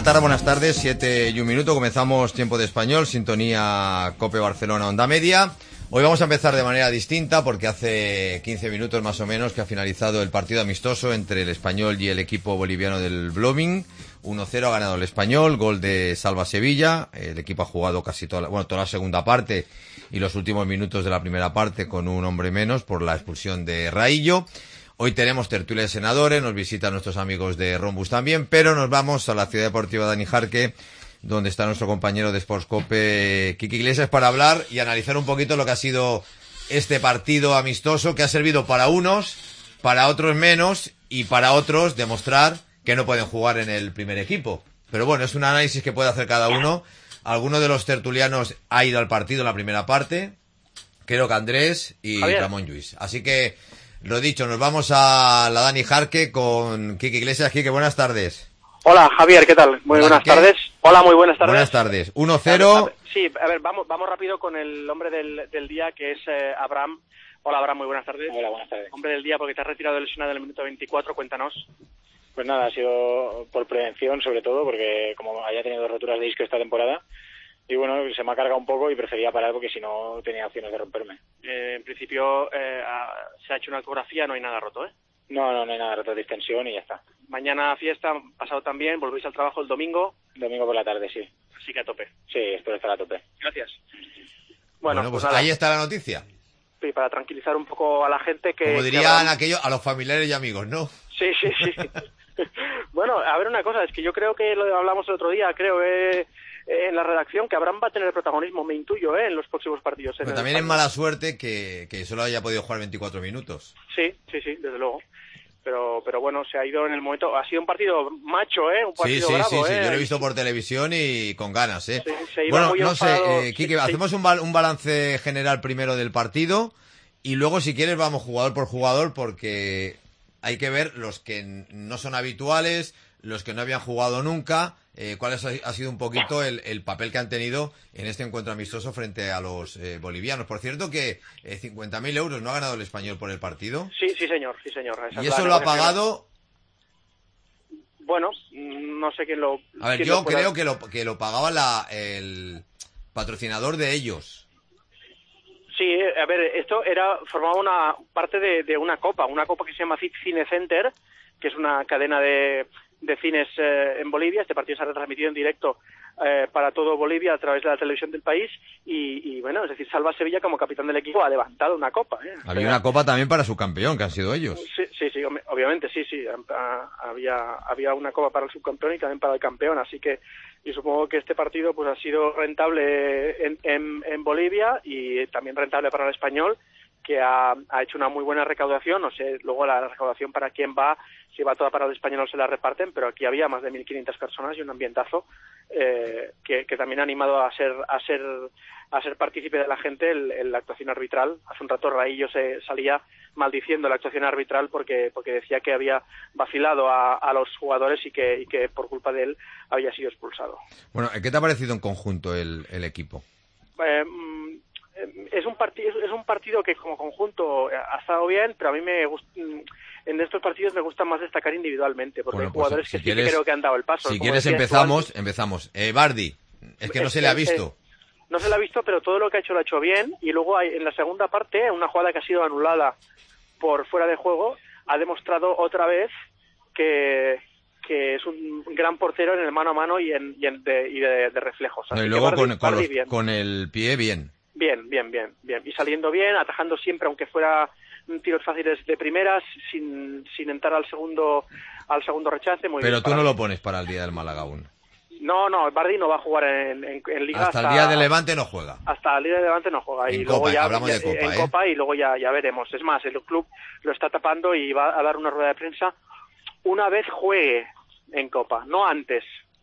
tarde, buenas tardes, 7:01. Comenzamos Tiempo de Español, sintonía COPE Barcelona Onda Media. Hoy vamos a empezar de manera distinta porque hace 15 minutos más o menos que ha finalizado el partido amistoso entre el Español y el equipo boliviano del Blooming. 1-0 ha ganado el Español, gol de Salva Sevilla. El equipo ha jugado casi toda la segunda parte y los últimos minutos de la primera parte con un hombre menos por la expulsión de Raillo. Hoy tenemos tertulia de senadores, nos visitan nuestros amigos de Rombus también, pero nos vamos a la Ciudad Deportiva Dani Jarque, donde está nuestro compañero de Sports Cope, Quique Iglesias, para hablar y analizar un poquito lo que ha sido este partido amistoso, que ha servido para unos, para otros menos, y para otros demostrar que no pueden jugar en el primer equipo. Pero bueno, es un análisis que puede hacer cada uno. Alguno de los tertulianos ha ido al partido en la primera parte, creo que Andrés y Javier. Ramón Lluís. Así que, lo dicho, nos vamos a la Dani Jarque con Quique Iglesias. Quique, buenas tardes. Hola, Javier, ¿qué tal? Muy buenas tardes. Hola, muy buenas tardes. Buenas tardes. 1-0. Sí, a ver, vamos rápido con el hombre del día, que es Abraham. Hola, Abraham, muy buenas tardes. Hola, buenas tardes. Hombre del día, porque te has retirado lesionado en el minuto 24, cuéntanos. Pues nada, ha sido por prevención, sobre todo, porque como había tenido roturas de disco esta temporada, y bueno, se me ha cargado un poco y prefería parar porque si no tenía opciones de romperme. En principio se ha hecho una ecografía, no hay nada roto, ¿eh? No hay nada roto, de distensión y ya está. Mañana fiesta, pasado también, volvéis al trabajo el domingo. Domingo por la tarde, sí. Así que a tope. Sí, espero estar a tope. Gracias. Bueno, pues ahí está la noticia. Sí, para tranquilizar un poco a la gente que... Como dirían aquellos, a los familiares y amigos, ¿no? Sí. Bueno, a ver, una cosa, es que yo creo que lo hablamos el otro día, en la redacción, que Abraham va a tener protagonismo, me intuyo, en los próximos partidos. Pero también es mala suerte que solo haya podido jugar 24 minutos. Sí, desde luego. Pero bueno, se ha ido en el momento. Ha sido un partido macho, un partido bravo. Sí, yo lo he visto por televisión y con ganas, Sí, se iba muy enfadado. Quique, hacemos un balance general primero del partido y luego, si quieres, vamos jugador por jugador, porque hay que ver los que no son habituales, los que no habían jugado nunca, cuál ha sido un poquito el papel que han tenido en este encuentro amistoso frente a los bolivianos. Por cierto que 50.000 euros no ha ganado el Español por el partido. Sí, señor. ¿Y eso lo ha pagado? Bueno, no sé quién lo... A ver, yo creo que lo pagaba el patrocinador de ellos. Sí, a ver, esto formaba una parte de una copa que se llama Cine Center, que es una cadena de cines en Bolivia. Este partido se ha retransmitido en directo para todo Bolivia a través de la televisión del país y bueno, es decir, Salva Sevilla como capitán del equipo ha levantado una copa. Había una copa también para su campeón, que han sido ellos. Sí, obviamente, sí. Había una copa para el subcampeón y también para el campeón, así que yo supongo que este partido pues ha sido rentable en Bolivia y también rentable para el Español, que ha hecho una muy buena recaudación. No sé luego la recaudación para quién va, si va toda para el Español o se la reparten, pero aquí había más de 1.500 personas y un ambientazo que también ha animado a ser partícipe de la gente en la actuación arbitral. Hace un rato Raillo se salía maldiciendo la actuación arbitral porque decía que había vacilado a los jugadores y que por culpa de él había sido expulsado. Bueno, ¿qué te ha parecido en conjunto el equipo? Es un partido que como conjunto ha estado bien, pero a mí en estos partidos me gusta más destacar individualmente, porque hay jugadores que creo que han dado el paso. Si quieres empezamos. Bardi, es que no se le ha visto. No se le ha visto, pero todo lo que ha hecho lo ha hecho bien, y luego en la segunda parte, una jugada que ha sido anulada por fuera de juego, ha demostrado otra vez que es un gran portero en el mano a mano y de reflejos. Y luego con el pie bien. Bien. Y saliendo bien, atajando siempre, aunque fuera tiros fáciles de primeras, sin entrar al segundo rechace. Muy Pero bien, tú no lo pones para el día del Málaga aún. No, Bardi no va a jugar en Liga. Hasta el día de Levante no juega. Hasta el día de Levante no juega. En y Copa, luego ya, hablamos de Copa. En Copa y luego ya veremos. Es más, el club lo está tapando y va a dar una rueda de prensa una vez juegue en Copa, no antes.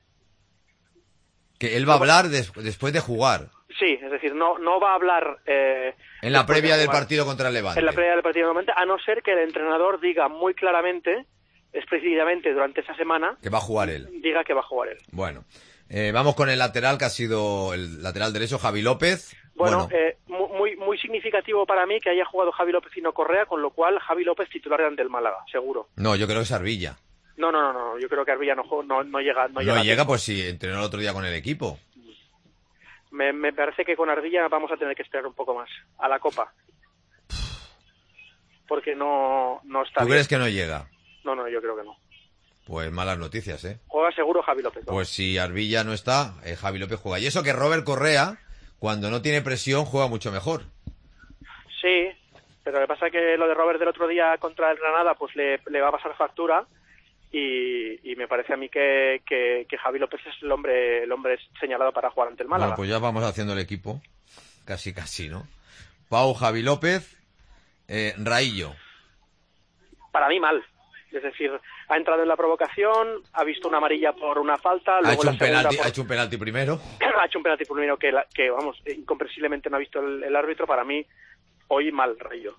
Que él va a hablar después de jugar. Sí, es decir, no va a hablar... en la previa del partido contra el Levante. En la previa del partido del Levante, a no ser que el entrenador diga muy claramente, explícitamente durante esa semana... Que va a jugar él. Diga que va a jugar él. Bueno, vamos con el lateral, que ha sido el lateral derecho, Javi López. Bueno. Muy significativo para mí que haya jugado Javi López y no Correa, con lo cual Javi López titular ante el Málaga, seguro. No, yo creo que es Arbilla. No, yo creo que Arbilla no llega. No llega, pues sí, entrenó el otro día con el equipo. Me parece que con Ardilla vamos a tener que esperar un poco más a la Copa. Porque no está ¿Tú bien. crees que no llega? No, yo creo que no. Pues malas noticias, ¿eh? Juega seguro Javi López, ¿no? Pues si Arbilla no está, Javi López juega. Y eso que Robert Correa, cuando no tiene presión, juega mucho mejor. Sí, pero lo que pasa es que lo de Robert del otro día contra el Granada pues le va a pasar factura y me parece a mí que Javi López es el hombre señalado para jugar ante el Málaga. Bueno, pues ya vamos haciendo el equipo. Casi, ¿no? Pau, Javi López, Raillo. Para mí mal. Es decir, ha entrado en la provocación, ha visto una amarilla por una falta, Ha hecho un penalti primero. Ha hecho un penalti primero que vamos, incomprensiblemente no ha visto el árbitro. Para mí, hoy mal, Raillo.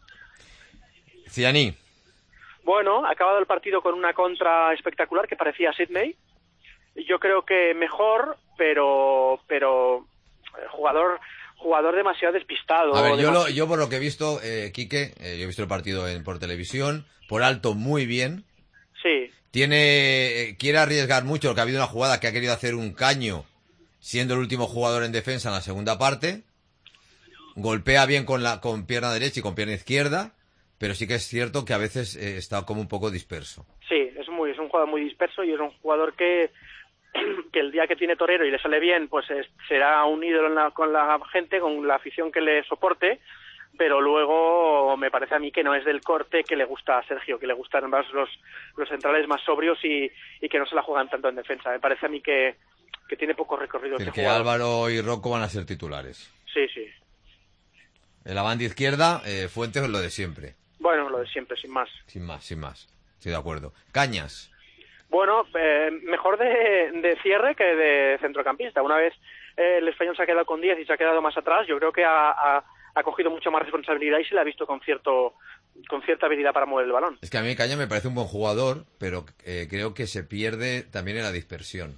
Cianí. Bueno, ha acabado el partido con una contra espectacular que parecía Sydney. Yo creo que mejor, pero jugador demasiado despistado. A ver, yo por lo que he visto, Quique, yo he visto el partido por televisión, por alto muy bien. Sí. Quiere arriesgar mucho, porque ha habido una jugada que ha querido hacer un caño, siendo el último jugador en defensa en la segunda parte. Golpea bien con pierna derecha y con pierna izquierda, pero sí que es cierto que a veces está como un poco disperso. Sí, es un jugador muy disperso y es un jugador que el día que tiene torero y le sale bien, pues será un ídolo con la gente, con la afición que le soporte, pero luego me parece a mí que no es del corte que le gusta a Sergio, que le gustan más los centrales más sobrios y que no se la juegan tanto en defensa. Me parece a mí que tiene poco recorrido este que jugador. Álvaro y Rocco van a ser titulares. Sí. En la banda izquierda, Fuentes es lo de siempre. Bueno, lo de siempre, sin más. Sin más. Estoy de acuerdo. Cañas. Bueno, mejor de cierre que de centrocampista. Una vez el Español se ha quedado con 10 y se ha quedado más atrás, yo creo que ha cogido mucha más responsabilidad y se le ha visto con cierta habilidad para mover el balón. Es que a mí Cañas me parece un buen jugador, pero creo que se pierde también en la dispersión.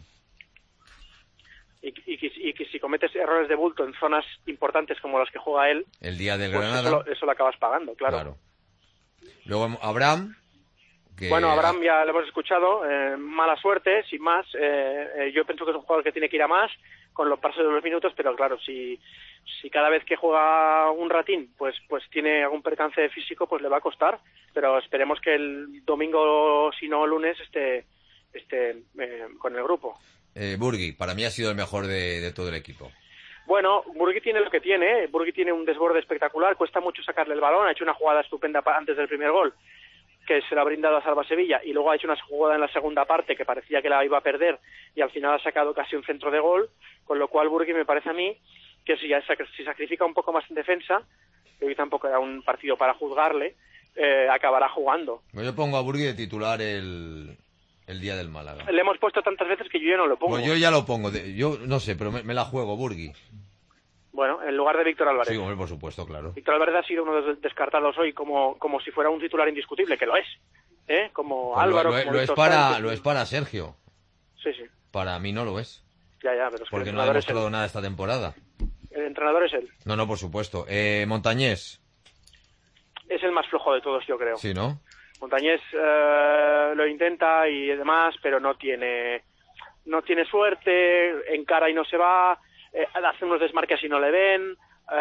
Y que si cometes errores de bulto en zonas importantes como las que juega él, el día del pues Granada, eso lo acabas pagando, claro. Luego Abraham. Bueno, Abraham ya lo hemos escuchado, mala suerte, sin más. Yo pienso que es un jugador que tiene que ir a más con los pasos de los minutos, pero claro, si cada vez que juega un ratín pues tiene algún percance físico, pues le va a costar, pero esperemos que el domingo, si no lunes, esté con el grupo. Burgui, para mí ha sido el mejor de todo el equipo. Bueno, Burgui tiene lo que tiene. Burgui tiene un desborde espectacular, cuesta mucho sacarle el balón, ha hecho una jugada estupenda antes del primer gol, que se la ha brindado a Salva Sevilla, y luego ha hecho una jugada en la segunda parte que parecía que la iba a perder y al final ha sacado casi un centro de gol, con lo cual Burgui me parece a mí que si sacrifica un poco más en defensa, que hoy tampoco era un partido para juzgarle, acabará jugando. Yo pongo a Burgui de titular el día del Málaga. Le hemos puesto tantas veces que yo ya no lo pongo. Pues yo ya lo pongo, yo no sé, pero me la juego, Burgui. Bueno, en lugar de Víctor Álvarez. Sí, hombre, por supuesto, claro. Víctor Álvarez ha sido uno de los descartados hoy como si fuera un titular indiscutible, que lo es. Como pues Álvaro. Lo es para Sergio. Sí. Para mí no lo es. Ya, pero es que porque no ha demostrado nada esta temporada. El entrenador es él. No, por supuesto. Montañés. Es el más flojo de todos, yo creo. Sí, ¿no? Montañés lo intenta y demás, pero no tiene suerte, encara y no se va, hace unos desmarques y no le ven,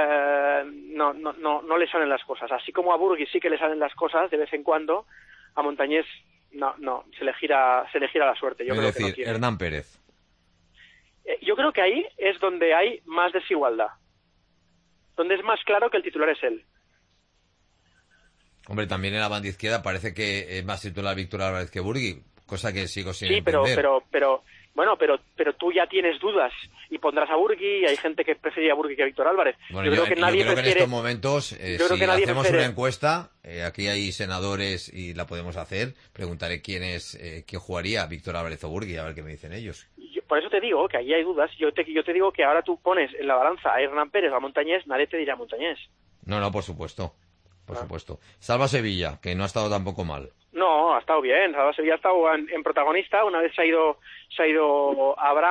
no le salen las cosas. Así como a Burgui sí que le salen las cosas de vez en cuando, a Montañés no, se le gira la suerte. Yo creo que no tiene. Hernán Pérez. Yo creo que ahí es donde hay más desigualdad, donde es más claro que el titular es él. Hombre, también en la banda izquierda parece que es más titular Víctor Álvarez que Burgui, cosa que sigo sin entender. Pero tú ya tienes dudas y pondrás a Burgui, y hay gente que prefería a Burgui que a Víctor Álvarez. Bueno, yo creo que en estos momentos, si hacemos una encuesta, aquí hay senadores y la podemos hacer, preguntaré quién jugaría, Víctor Álvarez o Burgui, a ver qué me dicen ellos. Por eso te digo que ahí hay dudas. Yo te digo que ahora tú pones en la balanza a Hernán Pérez o a Montañés, nadie te dirá Montañés. No, por supuesto. Por supuesto. Salva Sevilla, que no ha estado tampoco mal. No, ha estado bien. Salva Sevilla ha estado en protagonista. Una vez se ha ido Abraham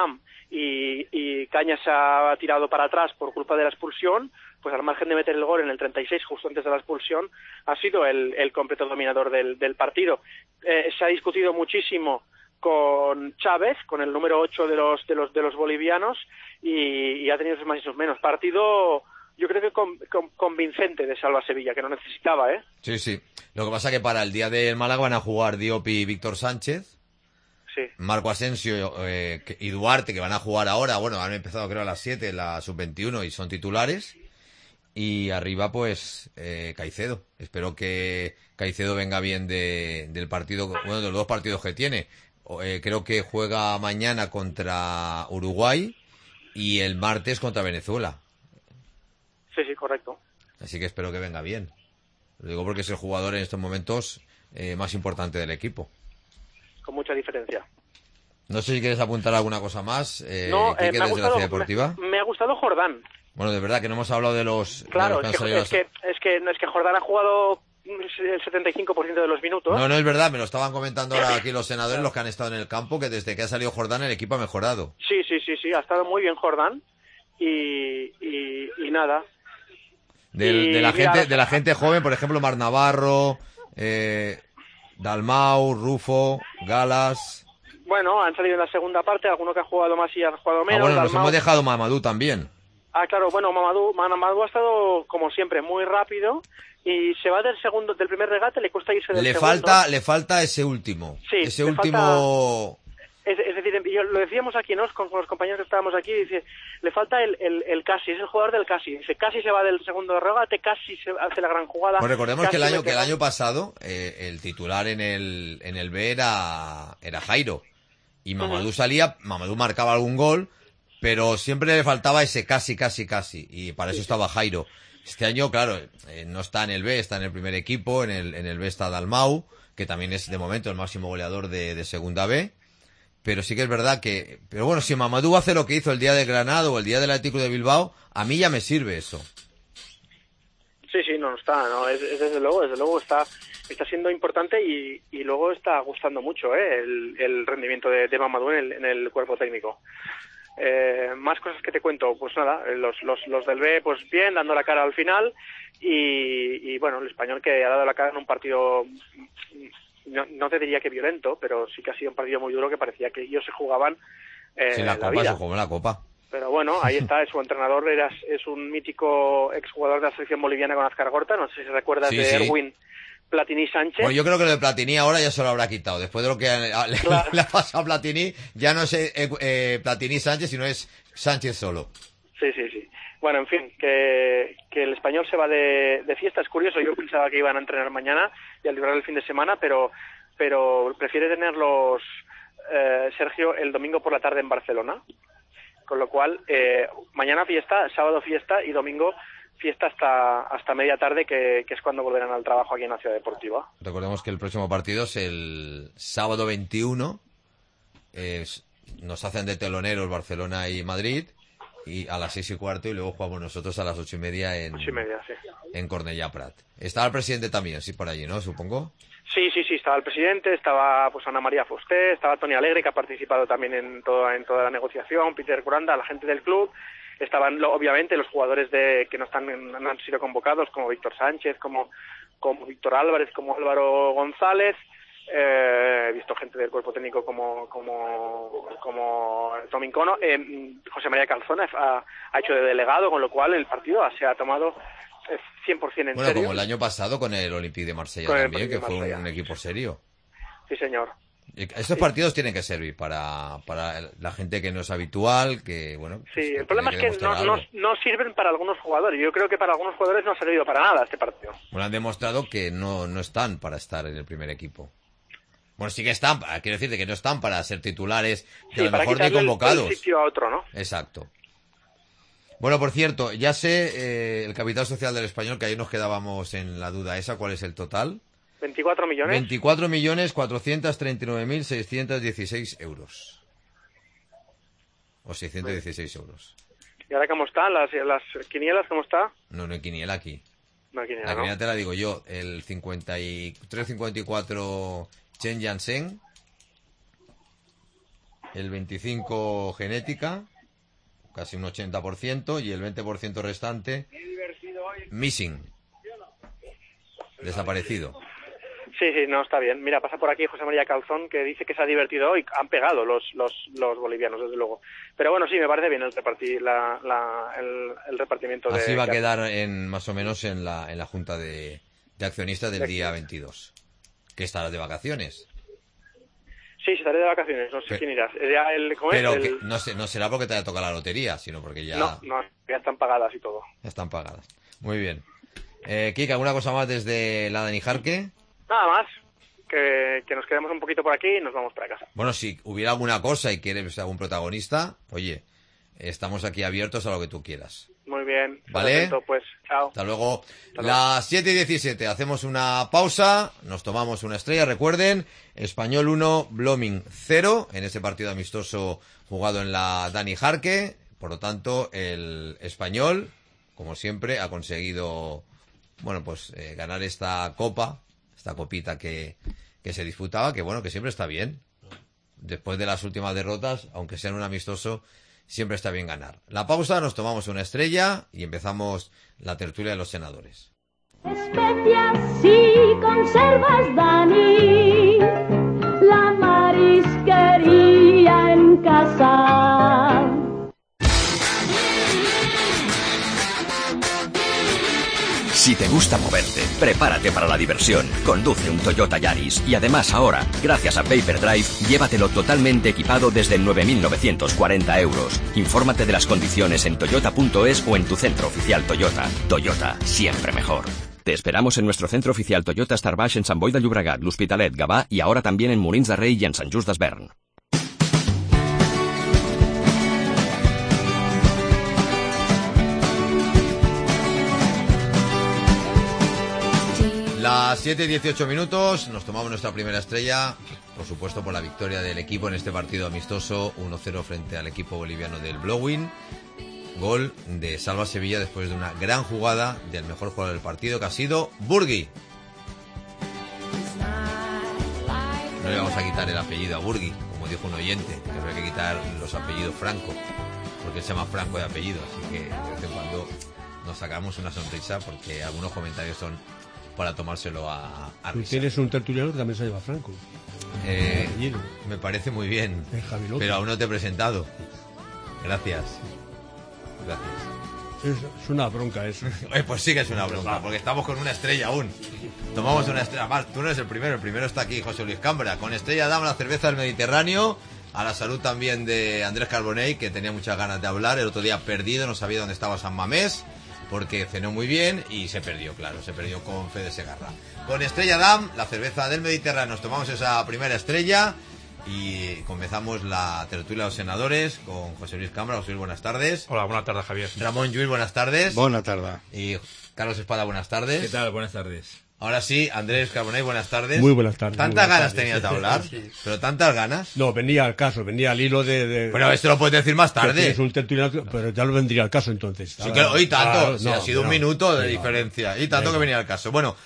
y Cañas se ha tirado para atrás por culpa de la expulsión, pues al margen de meter el gol en el 36 justo antes de la expulsión, ha sido el completo dominador del partido. Se ha discutido muchísimo con Chávez, con el número 8 de los bolivianos, y ha tenido sus más y sus menos. Partido, yo creo que convincente de Salva Sevilla, que no necesitaba, ¿eh? Sí, sí. Lo que pasa es que para el día del Málaga van a jugar Diop y Víctor Sánchez. Sí. Marco Asensio y Duarte, que van a jugar ahora. Bueno, han empezado creo a las 7, la sub-21, y son titulares. Y arriba, pues, Caicedo. Espero que Caicedo venga bien del partido, bueno, de los dos partidos que tiene. Creo que juega mañana contra Uruguay y el martes contra Venezuela. Sí, sí, correcto. Así que espero que venga bien. Lo digo porque es el jugador en estos momentos más importante del equipo. Con mucha diferencia. No sé si quieres apuntar alguna cosa más. No, Quique, desde la Ciudad Deportiva. Me ha gustado Jordán. Bueno, de verdad que no hemos hablado de los... Claro, de los que es que Jordán ha jugado el 75% de los minutos. No, no es verdad, me lo estaban comentando ahora aquí los senadores, los que han estado en el campo, que desde que ha salido Jordán el equipo ha mejorado. Sí, ha estado muy bien Jordán y nada. De la gente joven, por ejemplo, Mar Navarro, Dalmau, Rufo, Galas... Bueno, han salido en la segunda parte, alguno que ha jugado más y ha jugado menos. Bueno, Dalmau... nos hemos dejado Mamadou también. Claro, bueno, Mamadou ha estado, como siempre, muy rápido y se va del primer regate, le cuesta irse del segundo. Le falta ese último. Sí, ese último... Es decir, lo decíamos aquí, ¿no? Con los compañeros que estábamos aquí, dice, le falta el casi, es el jugador del casi. Dice, casi se va del segundo regate, casi se hace la gran jugada. Pues recordemos que el año pasado el titular en el B era Jairo. Y Mamadou salía, Mamadou marcaba algún gol, pero siempre le faltaba ese casi, y para eso estaba Jairo. Este año, claro, no está en el B, está en el primer equipo, en el B está Dalmau, que también es de momento el máximo goleador de segunda B, pero sí que es verdad que, pero bueno, si Mamadou hace lo que hizo el día de Granada o el día del Atlético de Bilbao, a mí ya me sirve eso. Sí, no está, no, es desde luego está siendo importante y luego está gustando mucho el rendimiento de Mamadou en el cuerpo técnico. Más cosas que te cuento, pues nada, los del B, pues bien, dando la cara al final y bueno, el Español que ha dado la cara en un partido, no te diría que violento, pero sí que ha sido un partido muy duro que parecía que ellos se jugaban la Copa, vida. se jugó en la Copa. Pero bueno, ahí está, su entrenador es un mítico exjugador de la selección boliviana con Azcar Gorta, no sé si recuerdas de Erwin Platini Sánchez. Bueno, yo creo que lo de Platini ahora ya se lo habrá quitado. Después de lo que le ha pasado a Platini, ya no es Platini Sánchez, sino es Sánchez solo. Sí. Bueno, en fin, que el Español se va de fiesta. Es curioso, yo pensaba que iban a entrenar mañana y a librar el fin de semana, pero prefiere tenerlos, Sergio, el domingo por la tarde en Barcelona. Con lo cual, mañana fiesta, sábado fiesta y domingo fiesta hasta media tarde, que es cuando volverán al trabajo aquí en la Ciudad Deportiva. Recordemos que el próximo partido es el sábado 21. Nos hacen de teloneros Barcelona y Madrid, y a las 6:15, y luego jugamos nosotros a las 8:30 en Cornellà Prat. Estaba el presidente también, sí, por allí, ¿no? Supongo. Sí, estaba el presidente, estaba pues Ana María Fusté, estaba Tony Alegre, que ha participado también en toda la negociación, Peter Curanda, la gente del club, estaban obviamente los jugadores que no han sido convocados, como Víctor Sánchez, como Víctor Álvarez, como Álvaro González. He visto gente del cuerpo técnico como Tommy Cono. José María Calzona ha hecho de delegado, con lo cual el partido se ha tomado 100% en serio. Como el año pasado con el Olympique de Marsella también, que fue un equipo serio. Sí, señor. Estos partidos tienen que servir para la gente que no es habitual, que bueno... Sí, pues el problema es que no sirven para algunos jugadores. Yo creo que para algunos jugadores no ha servido para nada este partido. Bueno, han demostrado que no están para estar en el primer equipo. Bueno, sí que están, quiero decirte que no están para ser titulares, que a lo mejor ni convocados. El sitio a otro, ¿no? Exacto. Bueno, por cierto, ya sé el capital social del Español, que ahí nos quedábamos en la duda esa, ¿cuál es el total? 24 millones. 24.431.616 euros. O 616 euros. ¿Y ahora cómo están las quinielas? ¿Cómo está? No hay quiniela aquí. No hay quiniela, la quiniela te la digo yo. El 53-54 Chen Yansen. el 25% genética, casi un 80%, y el 20% restante missing, desaparecido. Sí, no, está bien. Mira, pasa por aquí José María Calzón, que dice que se ha divertido hoy. Han pegado los bolivianos, desde luego. Pero bueno, sí, me parece bien el repartimiento. Así va a quedar más o menos en la junta de accionistas del día 22. Que estarás de vacaciones. Sí, estaré de vacaciones, no sé quién irás. Pero no será porque te haya tocado la lotería, sino porque ya... No, ya están pagadas y todo. Ya están pagadas. Muy bien. Kike, ¿alguna cosa más desde la Dani Jarque? Nada más, que nos quedemos un poquito por aquí y nos vamos para casa. Bueno, si hubiera alguna cosa y quieres algún protagonista, oye, estamos aquí abiertos a lo que tú quieras. Muy bien. ¿Vale? Atento, pues, chao. Hasta luego. Las 7:17, hacemos una pausa, nos tomamos una estrella. Recuerden, Español 1, Blooming 0, en ese partido amistoso jugado en la Dani Jarque. Por lo tanto, el Español, como siempre, ha conseguido, ganar esta copa. Esta copita que se disputaba, que bueno, que siempre está bien. Después de las últimas derrotas, aunque sean un amistoso, siempre está bien ganar. La pausa, nos tomamos una estrella y empezamos la tertulia de los senadores. Especias y conservas, Dani, la marisquería en casa. Si te gusta moverte, prepárate para la diversión. Conduce un Toyota Yaris y además ahora, gracias a Payperdrive, llévatelo totalmente equipado desde 9.940 euros. Infórmate de las condiciones en toyota.es o en tu centro oficial Toyota. Toyota, siempre mejor. Te esperamos en nuestro centro oficial Toyota Star Baix en Sant Boi de Llobregat, l'Hospitalet, Gavà y ahora también en Molins de Rei y en Sant Just Desvern. Las 7:18 minutos, nos tomamos nuestra primera estrella, por supuesto por la victoria del equipo en este partido amistoso 1-0 frente al equipo boliviano del Blaugrana. Gol de Salva Sevilla después de una gran jugada del mejor jugador del partido, que ha sido Burgui. No le vamos a quitar el apellido a Burgui, como dijo un oyente, que habría que quitar los apellidos Franco, porque él se llama Franco de apellido, así que de vez en cuando nos sacamos una sonrisa porque algunos comentarios son para tomárselo a Tú risa. tienes un tertuliano que también se llama Franco. Me parece muy bien, Javi López. pero aún no te he presentado. Gracias. Es una bronca eso. Pues sí que es una bronca, porque estamos con una estrella aún. Tomamos una estrella más. Tú no eres el primero está aquí José Luis Cambra. Con estrella damos la cerveza del Mediterráneo. A la salud también de Andrés Carbonell, que tenía muchas ganas de hablar. El otro día perdido, no sabía dónde estaba San Mamés, porque cenó muy bien y se perdió, claro, se perdió con Fede Segarra. Con Estrella Damm, la cerveza del Mediterráneo, nos tomamos esa primera estrella y comenzamos la tertulia de los senadores con José Luis Cambra. José Luis, buenas tardes. Hola, buenas tardes, Javier. Ramón Llull, buenas tardes. Buenas tardes. Y Carlos Espada, buenas tardes. ¿Qué tal? Buenas tardes. Ahora sí, Andrés Carbonell, buenas tardes. Muy buenas tardes. ¿Tantas ganas tenías de hablar? Sí. ¿Pero tantas ganas? No, venía al caso, venía al hilo de... Pero esto lo puedes decir más tarde. Es un tertuliano, pero ya lo vendría al caso entonces. Sí, que hoy tanto, claro, sí, ha sido un minuto de diferencia. Y tanto que venía al caso. Bueno,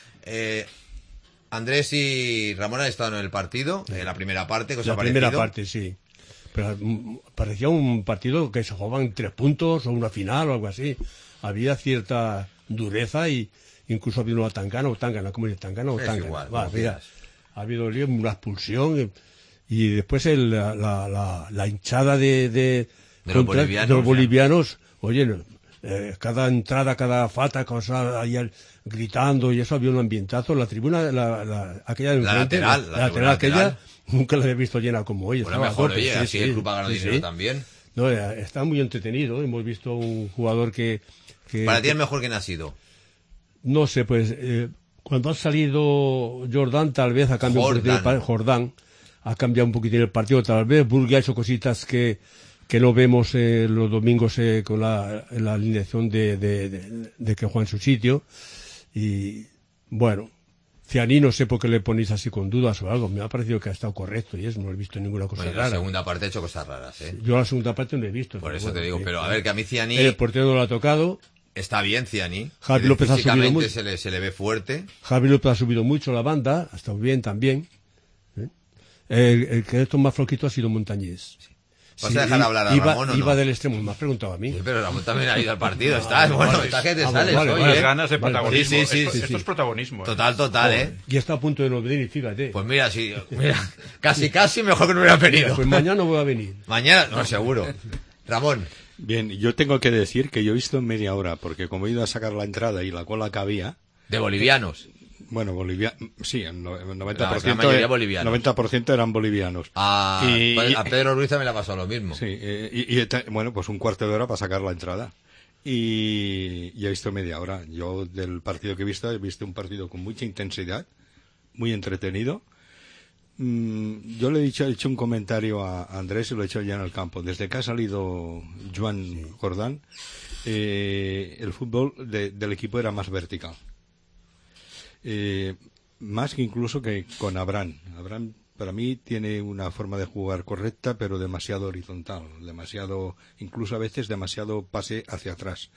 Andrés y Ramón han estado en el partido, en la primera parte. ¿Qué os ha parecido? La primera parte, sí. Pero parecía un partido que se jugaban 3 puntos o una final o algo así. Había cierta dureza y incluso ha habido una tangana, ¿cómo es? Tangana o tangana. Igual, ha habido una expulsión y después la hinchada de los bolivianos, oye, cada entrada, cada falta, cosa ahí gritando y eso, había un ambientazo. La tribuna, aquella de enfrente, la lateral aquella, nunca la he visto llena como hoy. Bueno, mejor, oye, así el club ha ganado dinero también. No, está muy entretenido. Hemos visto un jugador que... ¿Para ti el mejor quién ha sido? No sé, pues cuando ha salido Jordán, tal vez ha cambiado un poquitín Jordán ha cambiado un poquitín el partido, tal vez Burgui ha hecho cositas que no vemos los domingos con la alineación de que juega en su sitio. Y bueno, Cianí no sé por qué le ponéis así con dudas o algo, me ha parecido que ha estado correcto y eso, no he visto ninguna cosa rara. La segunda parte ha hecho cosas raras, ¿eh? Yo la segunda parte no he visto. Por eso te digo, pero a ver, que a mí Cianí... El portero no lo ha tocado. Está bien Cianí. Javi López ha subido mucho. Se le ve fuerte. Javi López ha subido mucho la banda, ha estado bien también. El que ha estado más floquito ha sido Montañés. ¿Vas a dejar hablar a Ramón o no? Iba del extremo, me has preguntado a mí. Sí, pero Ramón también ha ido al partido, estás, bueno, está que te sales hoy, Las ganas de protagonismo. Sí. Esto es protagonismo. Total, Y está a punto de no venir, fíjate. Pues mira, casi mejor que no hubiera venido. Pues mañana voy a venir. Mañana, no, seguro. Ramón. Bien, yo tengo que decir que yo he visto en media hora, porque como he ido a sacar la entrada y la cola que había... De bolivianos. Bueno, sí, el 90%, la mayoría bolivianos. 90% eran bolivianos. A Pedro Ruiz también le ha pasado lo mismo. Sí, bueno, pues un cuarto de hora para sacar la entrada. Y he visto media hora. Yo del partido que he visto un partido con mucha intensidad, muy entretenido. Yo le he hecho un comentario a Andrés y lo he hecho ya en el campo. Desde que ha salido Joan Jordán, el fútbol del equipo era más vertical. Más que incluso que con Abraham. Abraham para mí tiene una forma de jugar correcta, pero demasiado horizontal, incluso a veces demasiado pase hacia atrás.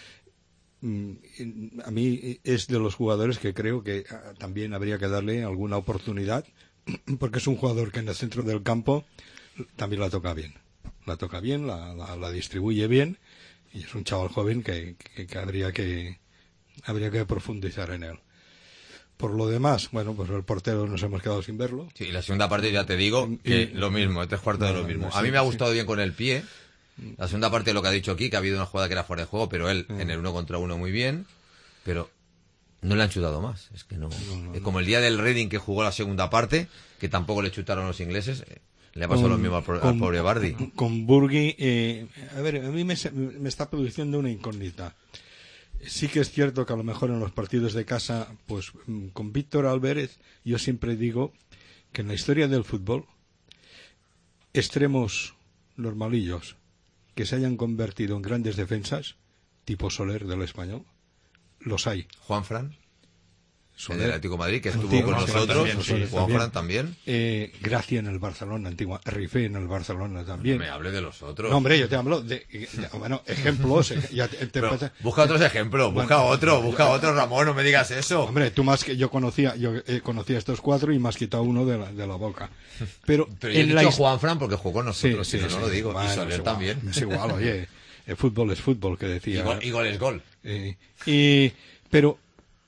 A mí es de los jugadores que creo que también habría que darle alguna oportunidad, porque es un jugador que en el centro del campo también la toca bien, la distribuye bien, y es un chaval joven que habría que profundizar en él. Por lo demás, bueno, pues el portero nos hemos quedado sin verlo. Sí, la segunda parte ya te digo que lo mismo, 3/4 de lo mismo. A mí me ha gustado bien con el pie. La segunda parte de lo que ha dicho aquí, que ha habido una jugada que era fuera de juego, pero él en el 1 contra 1 muy bien, pero no le han chutado más. Es que no. Como el día del Reading que jugó la segunda parte, que tampoco le chutaron los ingleses, le ha pasado lo mismo al pobre Bardi. Con Burgui, a mí me está produciendo una incógnita. Sí que es cierto que a lo mejor en los partidos de casa, pues con Víctor Álvarez, yo siempre digo que en la historia del fútbol, extremos normalillos que se hayan convertido en grandes defensas, tipo Soler del Español, los hay. Juanfran, Soler, el Atlético de Madrid, que estuvo con nosotros, Juanfran también. Gracia en el Barcelona, Rifé en el Barcelona también. No me hable de los otros. No, hombre, yo te hablo de ejemplos. Busca otros ejemplos, busca otro, Ramón, no me digas eso. Hombre, tú más que yo conocía estos cuatro y me has quitado uno de la boca. Pero yo he dicho Juanfran porque jugó con nosotros, si no lo digo, bueno, y Soler también. Es igual, oye, el fútbol es fútbol, que decía. Y gol es gol. Pero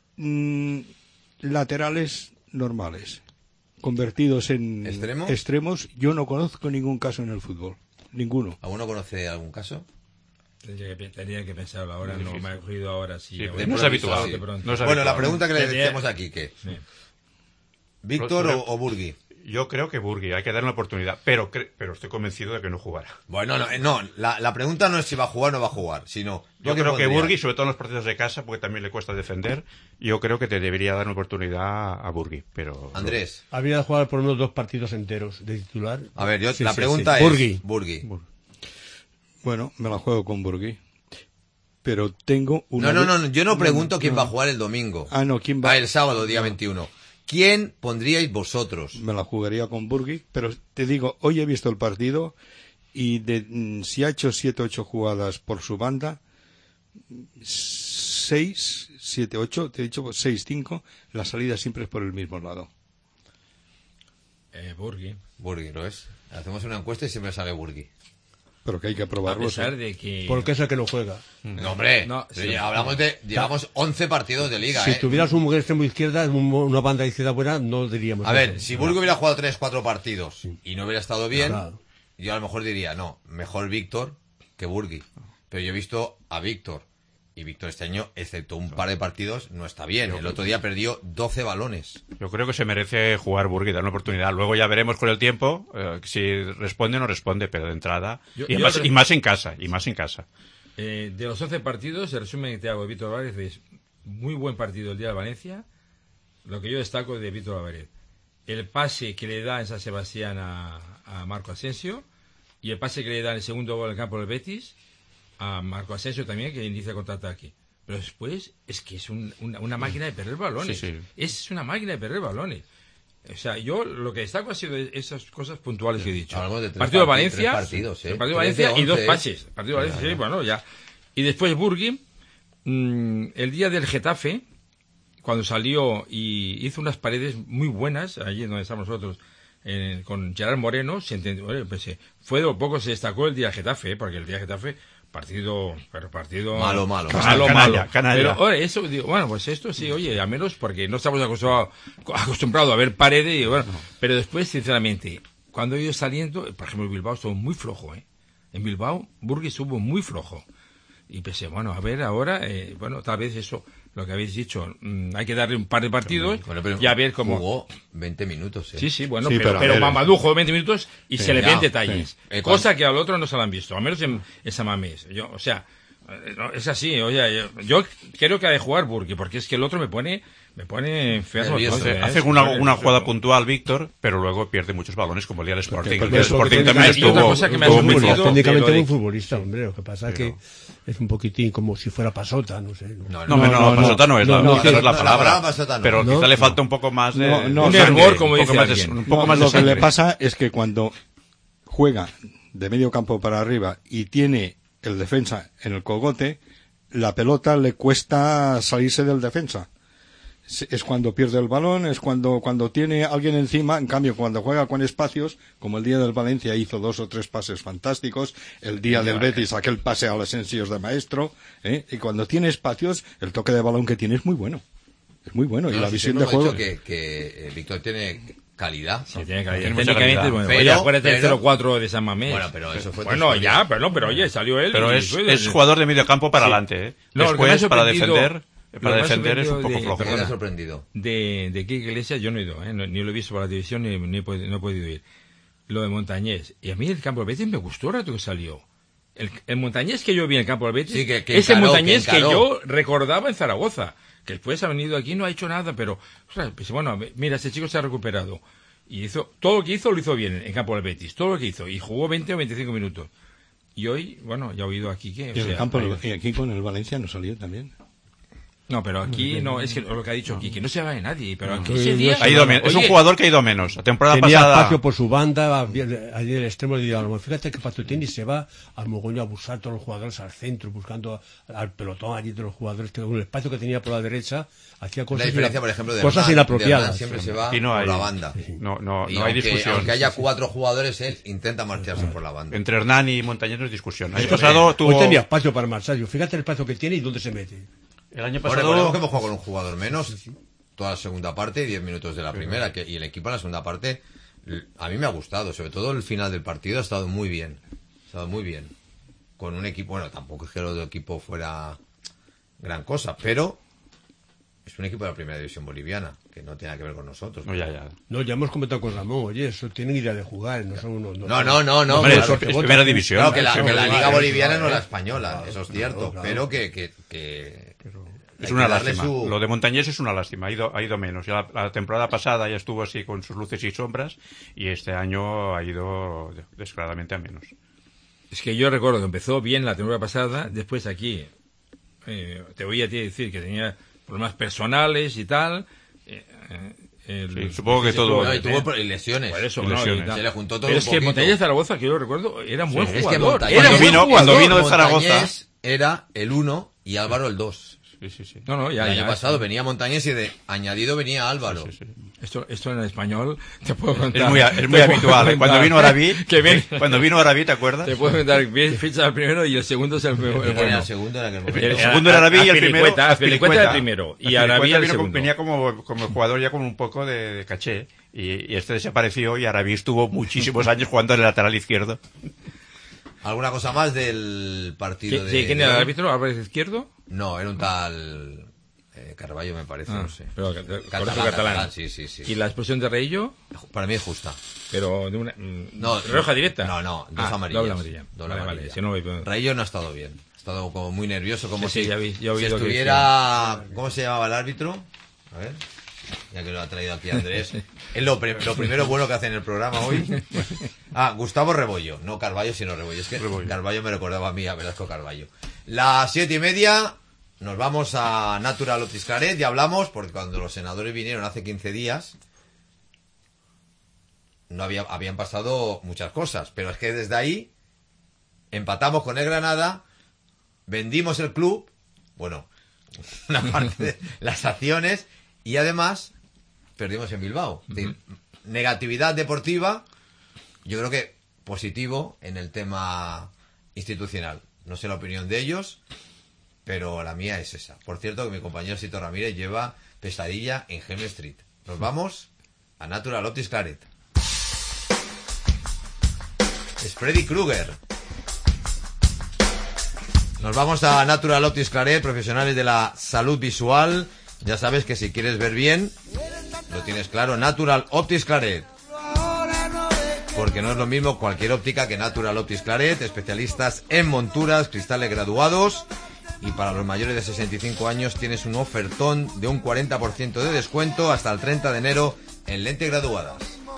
laterales normales, convertidos en extremos, yo no conozco ningún caso en el fútbol. Ninguno. ¿Alguno conoce algún caso? Tendría que pensarlo ahora, no me ha cogido ahora. Sí, no es habitual. Bueno, la pregunta que le decíamos aquí, ¿qué? Sí. ¿Víctor o Burgui? Yo creo que Burgui, hay que darle una oportunidad, pero estoy convencido de que no jugará. Bueno, la pregunta no es si va a jugar o no va a jugar, sino... Yo creo que Burgui, sobre todo en los partidos de casa, porque también le cuesta defender, yo creo que te debería dar una oportunidad a Burgui, pero... Andrés. Habría de jugar por lo menos 2 partidos enteros de titular. A ver, la pregunta es... Burgui. Bueno, me la juego con Burgui. Pero tengo una... No, yo no pregunto quién va a jugar el domingo. ¿quién va? El sábado, día 21. ¿Quién pondríais vosotros? Me la jugaría con Burgui, pero te digo, hoy he visto el partido y si ha hecho 7 o 8 jugadas por su banda, 6, 7, 8, te he dicho 6, 5, la salida siempre es por el mismo lado. Burgui. Burgui, ¿lo es? Hacemos una encuesta y siempre sale Burgui. Pero que hay que probarlo. A pesar de que... Porque es el que no juega. No, hombre, llevamos 11 partidos de liga, Si tuvieras un extremo izquierda, una banda izquierda buena, no diríamos. A ver, si Burgui hubiera jugado 3-4 partidos y no hubiera estado bien, yo a lo mejor diría, no, mejor Víctor que Burgui. Pero yo he visto a Víctor, y Víctor este año, excepto un par de partidos, no está bien. El otro día perdió 12 balones. Yo creo que se merece jugar Burgui, dar una oportunidad. Luego ya veremos con el tiempo si responde o no responde, pero de entrada. Y más en casa. De los 11 partidos, el resumen que te hago de Víctor Álvarez es muy buen partido el día de Valencia. Lo que yo destaco de Víctor Álvarez, el pase que le da en San Sebastián a Marco Asensio, y el pase que le da en el segundo gol en el campo del Betis a Marco Asensio también, que inicia contraataque. Pero después es que es una máquina de perder balones. Sí. Es una máquina de perder balones. O sea, yo lo que destaco ha sido esas cosas puntuales que he dicho. Partido de Valencia, partido de Valencia y 2 pases. Partido de Valencia, sí, bueno, ya. Y después Burgui, el día del Getafe, cuando salió y hizo unas paredes muy buenas, allí donde estamos nosotros, con Gerard Moreno, se entendió, fue de lo poco se destacó el día de Getafe, porque el día de Getafe partido malo. Pero oye, eso digo, bueno, pues esto sí, oye, al menos porque no estamos acostumbrados a ver Paredes y bueno, pero después sinceramente, cuando he ido saliendo, por ejemplo, el Bilbao estuvo muy flojo, En Bilbao, Burgui estuvo muy flojo. Y pensé, bueno, a ver ahora, bueno, tal vez eso, lo que habéis dicho, hay que darle un par de partidos y a ver cómo... Jugó 20 minutos, Sí, bueno, sí, pero Mamadou jugó 20 minutos y se le ven detalles. Sí. Cosa que al otro no se lo han visto, al menos en Samamés. O sea, es así, oye, yo creo que ha de jugar Burgui, porque es que el otro me pone enfermo. Hace una jugada puntual, Víctor, pero luego pierde muchos balones, como el día del Sporting. El Sporting también estuvo muy flojo. Técnicamente es un futbolista, hombre, lo que pasa es que es un poquitín como si fuera pasota, no sé. No, pasota no es la palabra, pero quizá le falta un poco más de... un hervor, como dice alguien. Un poco más de sangre. Lo que le pasa es que cuando juega de medio campo para arriba y tiene el defensa en el cogote, la pelota le cuesta salirse del defensa. Es cuando pierde el balón, es cuando tiene alguien encima. En cambio, cuando juega con espacios, como el día del Valencia hizo 2 o 3 pases fantásticos, el día del Betis aquel pase a los Asensios de maestro, y cuando tiene espacios, el toque de balón que tiene es muy bueno. Es muy bueno. Y la visión de juego... que Víctor tiene calidad. Sí, tiene calidad. Técnicamente, bueno, pero, acuérdate del 0-4 de San Mamés. Bueno, pero eso fue... Bueno, ya, pero oye, salió él. Pero es jugador de medio campo para adelante, Después, para defender... Para defender es un poco flojo. Me ha sorprendido. De Quique Iglesias yo no he ido, ni lo he visto por la televisión ni no he podido ir. Lo de Montañés. Y a mí el campo del Betis me gustó el rato que salió. El Montañés que yo vi en el campo del Betis, ese Montañés que yo recordaba en Zaragoza, que después ha venido aquí, no ha hecho nada, pero, o sea, pues, bueno, mira, ese chico se ha recuperado. Y hizo, todo lo que hizo, lo hizo bien en campo del Betis, todo lo que hizo. Y jugó 20 o 25 minutos. Y hoy, bueno, ya he oído aquí que... Y aquí con el Valencia no salió también. No, pero aquí no, es que lo que ha dicho aquí, que no se va de nadie, pero aquí ese día... Es un jugador que ha ido menos. La temporada tenía pasada... espacio por su banda, allí en el extremo de diálogo. Fíjate que Patutini se va al mogoño a buscar todos los jugadores al centro, buscando al pelotón allí de los jugadores, que con el espacio que tenía por la derecha, hacía cosas, la diferencia, por ejemplo, de cosas Hernán, inapropiadas. Siempre se va y no hay, por la banda. No hay discusión. Aunque haya 4 jugadores, él intenta marcharse por la banda. Entre Hernán y Montañés no es discusión. El año pasado tuvo... Hoy tenía espacio para marcharse. Fíjate el espacio que tiene y dónde se mete. El año pasado... Recordemos que hemos jugado con un jugador menos toda la segunda parte y 10 minutos de la primera, y el equipo en la segunda parte a mí me ha gustado, sobre todo el final del partido ha estado muy bien. Con un equipo, bueno, tampoco es que el otro equipo fuera gran cosa, pero es un equipo de la primera división boliviana, que no tiene nada que ver con nosotros. No, ya hemos comentado con Ramón, oye, eso tienen idea de jugar, no son unos... No. Hombre, es primera división. Claro, que la liga boliviana no es la española, eso es cierto, claro. Pero que es una lástima. Lo de Montañés es una lástima, ha ido menos. Ya la temporada pasada ya estuvo así con sus luces y sombras, y este año ha ido descaradamente a menos. Es que yo recuerdo que empezó bien la temporada pasada, después aquí te oí a ti decir que tenía problemas personales y tal. Sí, supongo que todo. No, y tuvo lesiones. Por eso, lesiones. Se le juntó todo. Pero un es que poquito. Montañés de Zaragoza, que yo recuerdo, era un buen jugador. Cuando vino de Zaragoza. Montañés era el 1 y Álvaro el 2. Sí. No, ya, el año pasado venía Montañés y de añadido venía Álvaro. Sí. Esto en español te puedo contar. Es muy habitual. Cuando vino Araví, ¿te acuerdas? Te puedo contar, ficha el primero y el segundo es el bueno. El segundo era el segundo era Araví y el primero... Azpilicueta era el primero. Y Araví el segundo. Venía como jugador ya con un poco de caché. Y este desapareció y Araví estuvo muchísimos años jugando en el lateral izquierdo. ¿Alguna cosa más del partido de... Sí, ¿quién era el árbitro? ¿Álvarez izquierdo? No, era un tal... Carballo me parece, no sé. Pero catalán. Sí. ¿Y la expulsión de Reillo? Para mí es justa. Pero de una... ¿roja directa? No, dos amarillas. Doble amarilla. Vale. Si no, Reillo no ha estado bien. Ha estado como muy nervioso, como si estuviera... ¿Cómo se llamaba el árbitro? A ver... Ya que lo ha traído aquí Andrés. Es lo primero bueno que hace en el programa hoy. Gustavo Rebollo. No Carballo, sino Rebollo. Es que Carballo me recordaba a mí, a Velasco Carballo. Las 7:30 nos vamos a Natural Otis Claret y hablamos, porque cuando los senadores vinieron hace 15 días no habían pasado muchas cosas, pero es que desde ahí empatamos con el Granada, vendimos el club, bueno, una parte de las acciones, y además perdimos en Bilbao. negatividad deportiva, yo creo que positivo en el tema institucional. No sé la opinión de ellos, pero la mía es esa. Por cierto, que mi compañero Sito Ramírez lleva pesadilla en Helm Street. Nos vamos a Natural Optics Claret. Es Freddy Krueger. Nos vamos a Natural Optics Claret, profesionales de la salud visual. Ya sabes que si quieres ver bien, lo tienes claro, Natural Optics Claret. Porque no es lo mismo cualquier óptica que Natural Optics Claret, especialistas en monturas, cristales graduados, y para los mayores de 65 años tienes un ofertón de un 40% de descuento hasta el 30 de enero en lentes graduadas.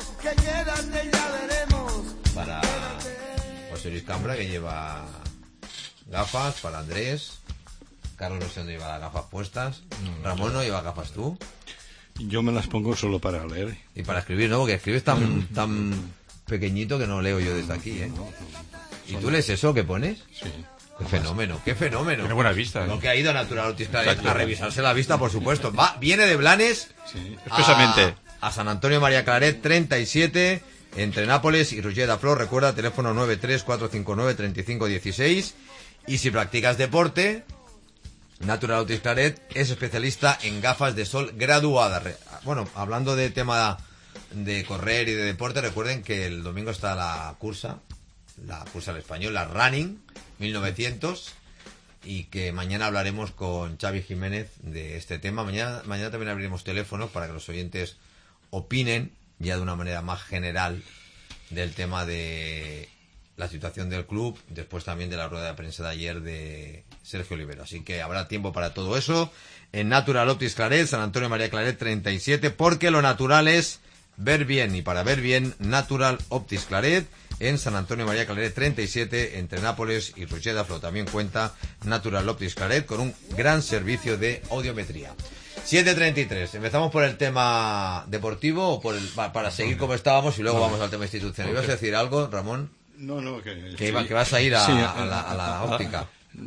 Para José Luis Cambra, que lleva gafas, para Andrés, Carlos no sé dónde lleva las gafas puestas, Ramón no lleva gafas tú. Yo me las pongo solo para leer. Y para escribir, ¿no? Porque escribes tan pequeñito que no leo yo desde aquí, ¿eh? ¿Y tú lees eso que pones? Sí. ¡Qué fenómeno, qué fenómeno! Tiene buena vista, ¿eh? Lo que ha ido a Natural Optics Claret a revisarse la vista, por supuesto. Viene de Blanes expresamente a San Antonio María Claret 37, entre Nápoles y Roger de Flor. Recuerda, teléfono 93-459-3516. Y si practicas deporte, Natural Optics Claret es especialista en gafas de sol graduadas. Bueno, hablando de tema de correr y de deporte, recuerden que el domingo está la cursa al español, la Running 1900, y que mañana hablaremos con Xavi Jiménez de este tema. Mañana también abriremos teléfonos para que los oyentes opinen ya de una manera más general del tema de la situación del club, después también de la rueda de prensa de ayer de Sergio Olivero. Así que habrá tiempo para todo eso en Natural Optics Claret, San Antonio María Claret 37, porque lo natural es ver bien, y para ver bien, Natural Optics Claret en San Antonio María Claret 37, entre Nápoles y Roger de Flor. También cuenta Natural Optics Claret con un gran servicio de audiometría. 7:33. ¿Empezamos por el tema deportivo o para seguir como estábamos y luego vamos al tema institucional? ¿Ibas a decir algo, Ramón? No, que vas a ir a la óptica.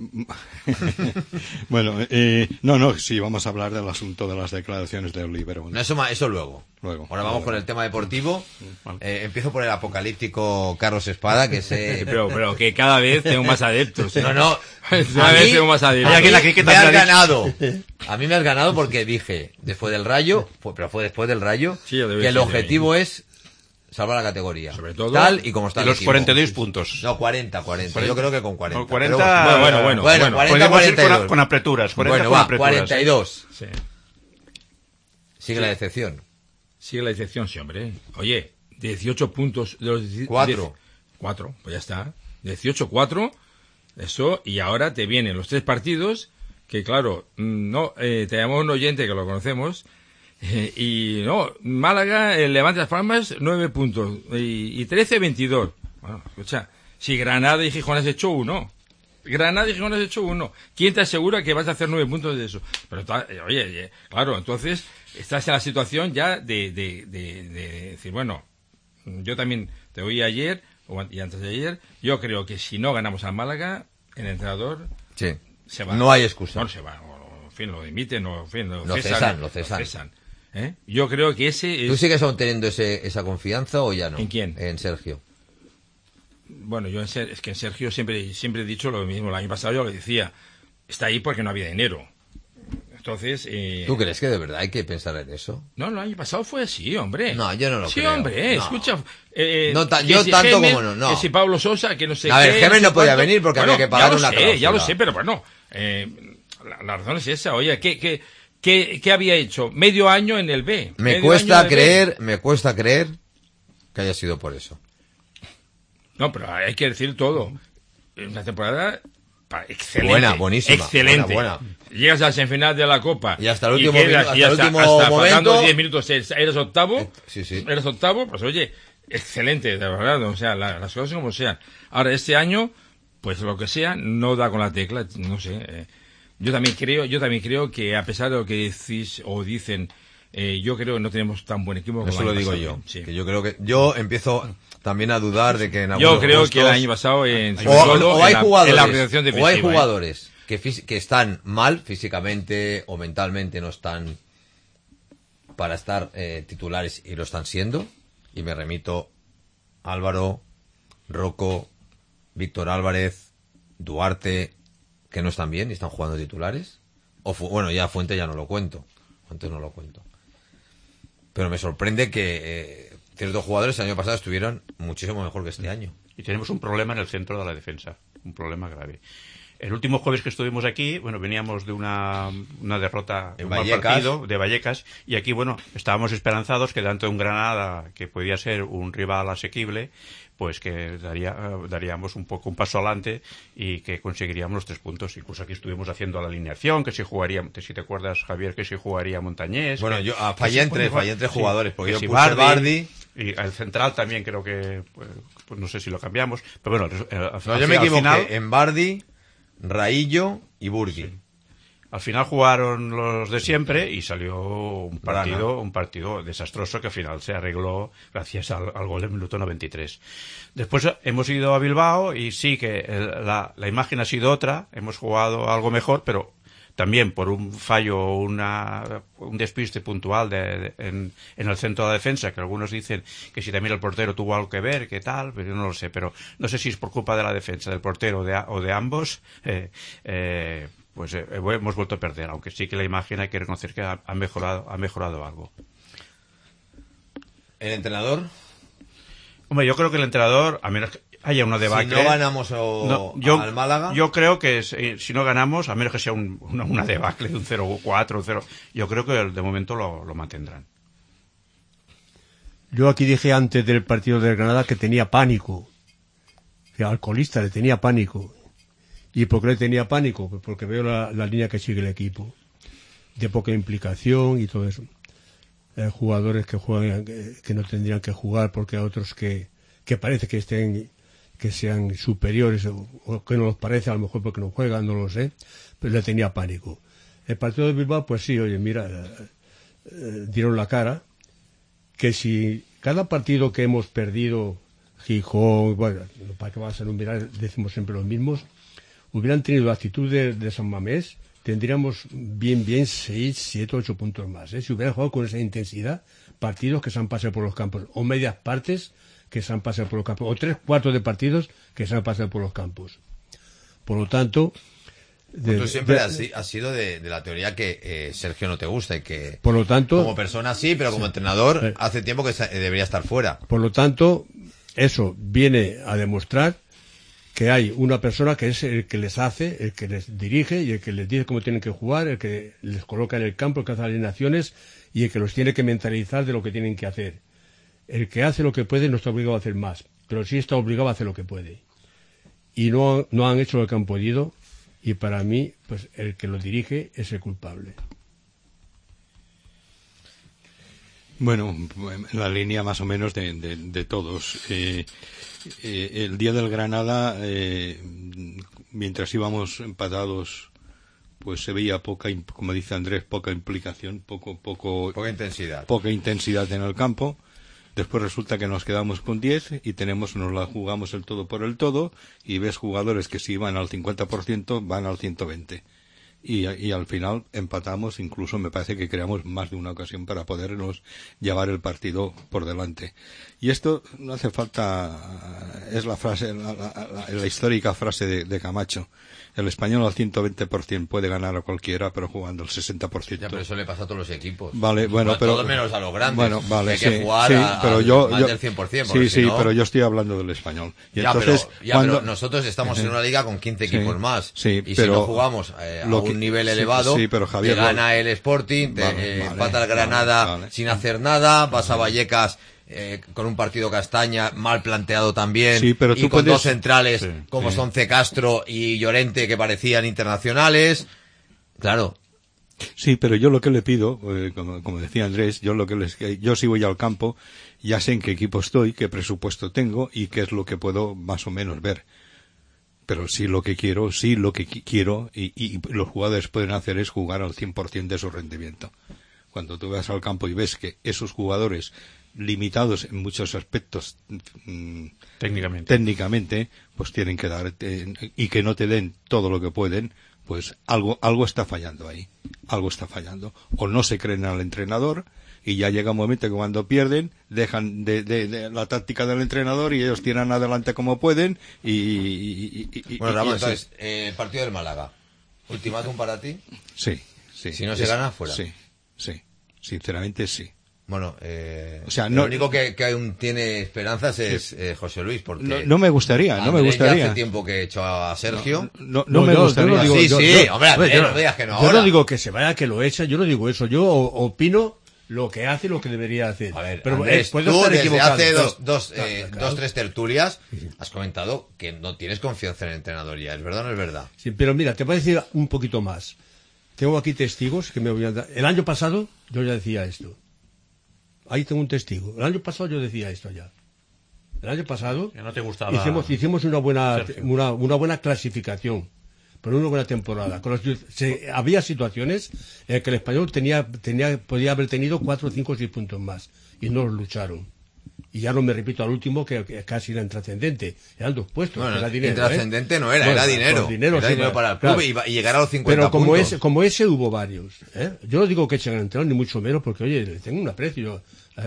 Bueno, sí, vamos a hablar del asunto de las declaraciones de Olivero. No, eso luego. Ahora vamos con el tema deportivo. Empiezo por el apocalíptico Carlos Espada, que sé... pero que cada vez tengo más adeptos. No. Cada vez tengo más adeptos. Me has ganado. A mí me has ganado porque dije, después del Rayo, pero fue después del Rayo, que el objetivo es salvar la categoría. Sobre todo. Tal y como está el los equipo. 42 puntos. No, 40. Yo creo que con 40. Con 40. Bueno. 40, con apreturas. 40 con apreturas. 42. Sí. Sigue la decepción. Sigue la decepción, sí, hombre. Oye, 18 puntos de los 4. 4, pues ya está. 18-4. Eso, y ahora te vienen los 3 partidos, que claro, te llamamos un oyente que lo conocemos. Y Málaga, el Levante Las Palmas, 9 puntos. Y 13-22. Bueno, escucha, si Granada y Gijón has hecho 1. ¿Quién te asegura que vas a hacer 9 puntos de eso? Pero, oye, claro, entonces estás en la situación ya de decir, bueno, yo también te oí ayer, y antes de ayer, yo creo que si no ganamos al Málaga, el entrenador se va. No hay excusa. No se va, en fin, lo dimiten, lo cesan. Yo creo que ese es... ¿Tú sigues aún teniendo esa confianza o ya no? ¿En quién? En Sergio. Bueno, es que en Sergio siempre he dicho lo mismo. El año pasado yo lo decía, está ahí porque no había dinero. Entonces... ¿Tú crees que de verdad hay que pensar en eso? No, el año pasado fue así, hombre. No, yo no lo creo. Sí, hombre, escucha... yo tanto como no. Que si Pablo Sosa, que no sé qué... A ver, Gémez no podía venir porque había que pagar una cláusula. Ya lo sé, pero bueno, la razón es esa. Oye, ¿qué había hecho? Medio año en el B. Me cuesta creer que haya sido por eso. No, pero hay que decir todo. Una temporada excelente. Buenísima. Excelente. Buena. Llegas a la semifinal de la Copa. Y hasta el último momento. Faltando 10 minutos eres octavo. Sí. Eres octavo, pues oye, excelente, de verdad. O sea, las cosas como sean. Ahora, este año, pues lo que sea, no da con la tecla. No sé. Yo también creo que a pesar de lo que decís o dicen, yo creo que no tenemos tan buen equipo como eso el año lo digo pasado. yo. Sí. Que yo creo que yo empiezo también a dudar de que en yo creo puestos, que el año pasado o hay jugadores que están mal físicamente o mentalmente, no están para estar titulares y lo están siendo, y me remito Álvaro, Rocco, Víctor Álvarez, Duarte, que no están bien y están jugando titulares. Bueno, ya Fuente ya no lo cuento. Antes no lo cuento. Pero me sorprende que ciertos jugadores el año pasado estuvieron muchísimo mejor que este año. Y tenemos un problema en el centro de la defensa. Un problema grave. El último jueves que estuvimos aquí, bueno, veníamos de una derrota en un partido de Vallecas, y aquí, bueno, estábamos esperanzados que tanto un Granada, que podía ser un rival asequible, pues que daríamos un paso adelante y que conseguiríamos los 3 puntos. Incluso aquí estuvimos haciendo la alineación, que si jugaría, si te acuerdas, Javier, que si jugaría Montañés. Bueno, yo fallé en 3 jugadores, porque yo puse Bardi. Y el central también creo que, pues no sé si lo cambiamos, pero bueno, yo me equivoqué en Bardi, Raillo y Burgui. Sí. Al final jugaron los de siempre y salió un partido desastroso que al final se arregló gracias al gol del minuto 93. Después hemos ido a Bilbao y sí que la imagen ha sido otra, hemos jugado algo mejor, pero también por un fallo, un despiste puntual en el centro de la defensa, que algunos dicen que si también el portero tuvo algo que ver, que tal, pero yo no lo sé. Pero no sé si es por culpa de la defensa, del portero o de ambos, pues hemos vuelto a perder, aunque sí que la imagen hay que reconocer que ha mejorado algo. ¿El entrenador? Hombre, yo creo que el entrenador, a menos que haya una debacle. Si no ganamos al Málaga. Yo creo que si no ganamos, a menos que sea una debacle de un 0-4, un 0, yo creo que de momento lo mantendrán. Yo aquí dije antes del partido del Granada que tenía pánico. Que alcoholista le tenía pánico. ¿Y por qué le tenía pánico? Pues porque veo la línea que sigue el equipo. De poca implicación y todo eso. Jugadores que juegan, que no tendrían que jugar porque hay otros que parece que sean superiores o que no los parece, a lo mejor porque no juegan, no lo sé, pero le tenía pánico. El partido de Bilbao, pues sí, oye, mira, dieron la cara, que si cada partido que hemos perdido, Gijón, bueno, para que vas a enumerar, decimos siempre los mismos, hubieran tenido la actitud de San Mamés, tendríamos bien 6, 7, 8 puntos más. Si hubieran jugado con esa intensidad, partidos que se han pasado por los campos, o medias partes que se han pasado por los campos, o 3/4 de partidos que se han pasado por los campos. Por lo tanto... Tú siempre has sido de la teoría que Sergio no te gusta y que por lo tanto, como persona sí, pero como entrenador hace tiempo que debería estar fuera. Por lo tanto, eso viene a demostrar que hay una persona que es el que les hace, el que les dirige y el que les dice cómo tienen que jugar, el que les coloca en el campo, el que hace las alineaciones y el que los tiene que mentalizar de lo que tienen que hacer. El que hace lo que puede no está obligado a hacer más, pero sí está obligado a hacer lo que puede. Y no han hecho lo que han podido, y para mí, pues el que lo dirige es el culpable. Bueno, la línea más o menos de todos. El día del Granada, mientras íbamos empatados, pues se veía como dice Andrés, poca implicación, poca intensidad. Poca intensidad en el campo. Después resulta que nos quedamos con 10 y nos la jugamos el todo por el todo, y ves jugadores que si van al 50% van al 120%. Y al final empatamos, incluso me parece que creamos más de una ocasión para podernos llevar el partido por delante. Y esto no hace falta, es la frase, la histórica frase de Camacho. El español al 120% puede ganar a cualquiera, pero jugando al 60%. Ya, pero eso le pasa a todos los equipos. Vale, bueno, pero... Todo menos a los grandes. Bueno, vale, hay que jugar más del 100%. Sí, si no... pero yo estoy hablando del español. Y ya, entonces, pero nosotros estamos en una liga con 15 equipos más. Sí, y pero si no jugamos a un nivel elevado, pero Javier, te gana el Sporting, empata el Granada sin hacer nada, vas a Vallecas... con un partido Castaña mal planteado también, pero y con dos centrales como son C. Castro y Llorente que parecían internacionales, claro. Sí, pero yo lo que le pido, como decía Andrés, yo si voy al campo, ya sé en qué equipo estoy, qué presupuesto tengo y qué es lo que puedo más o menos ver. Pero lo que quiero y los jugadores pueden hacer es jugar al 100% de su rendimiento. Cuando tú vas al campo y ves que esos jugadores limitados en muchos aspectos técnicamente, pues tienen que dar y que no te den todo lo que pueden, pues algo está fallando ahí, algo está fallando. O no se creen al entrenador, y ya llega un momento que cuando pierden dejan de la táctica del entrenador y ellos tiran adelante como pueden bueno, Ramón, entonces, el partido del Málaga, ¿ultimátum para ti? Sí. Si no se gana, fuera. Sí, sinceramente sí. Bueno, o sea, lo único que aún tiene esperanzas es José Luis, porque no me gustaría. Ya hace tiempo que he hecho a Sergio. No me gustaría. Hombre, no digas que no ahora. Yo no digo que se vaya, que lo echa, yo no digo eso. Yo opino lo que hace y lo que debería hacer. A ver, pero Andrés, puedo tú estar desde equivocado. hace tres tertulias has comentado que no tienes confianza en el entrenador ya. ¿Es verdad o no es verdad? Sí, pero mira, te voy a decir un poquito más. Tengo aquí testigos que me voy a dar. El año pasado yo ya decía esto. Ahí tengo un testigo. El año pasado yo decía esto ya. El año pasado que no te gustaba hicimos una buena clasificación, pero una buena temporada. Había situaciones en que el Español podía haber tenido 4, 5, 6 puntos más y no los lucharon. Y ya no me repito al último que casi era intrascendente. Eran 2 puestos. Bueno, era dinero, intrascendente no era, era dinero. Era dinero para el club y llegar a los 50 pero puntos. Como ese hubo varios. Yo no digo que echen al entrenador, ni mucho menos, porque oye, tengo un aprecio.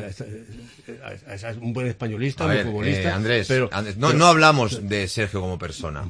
Es un buen españolista, un futbolista. Andrés, no hablamos de Sergio como persona.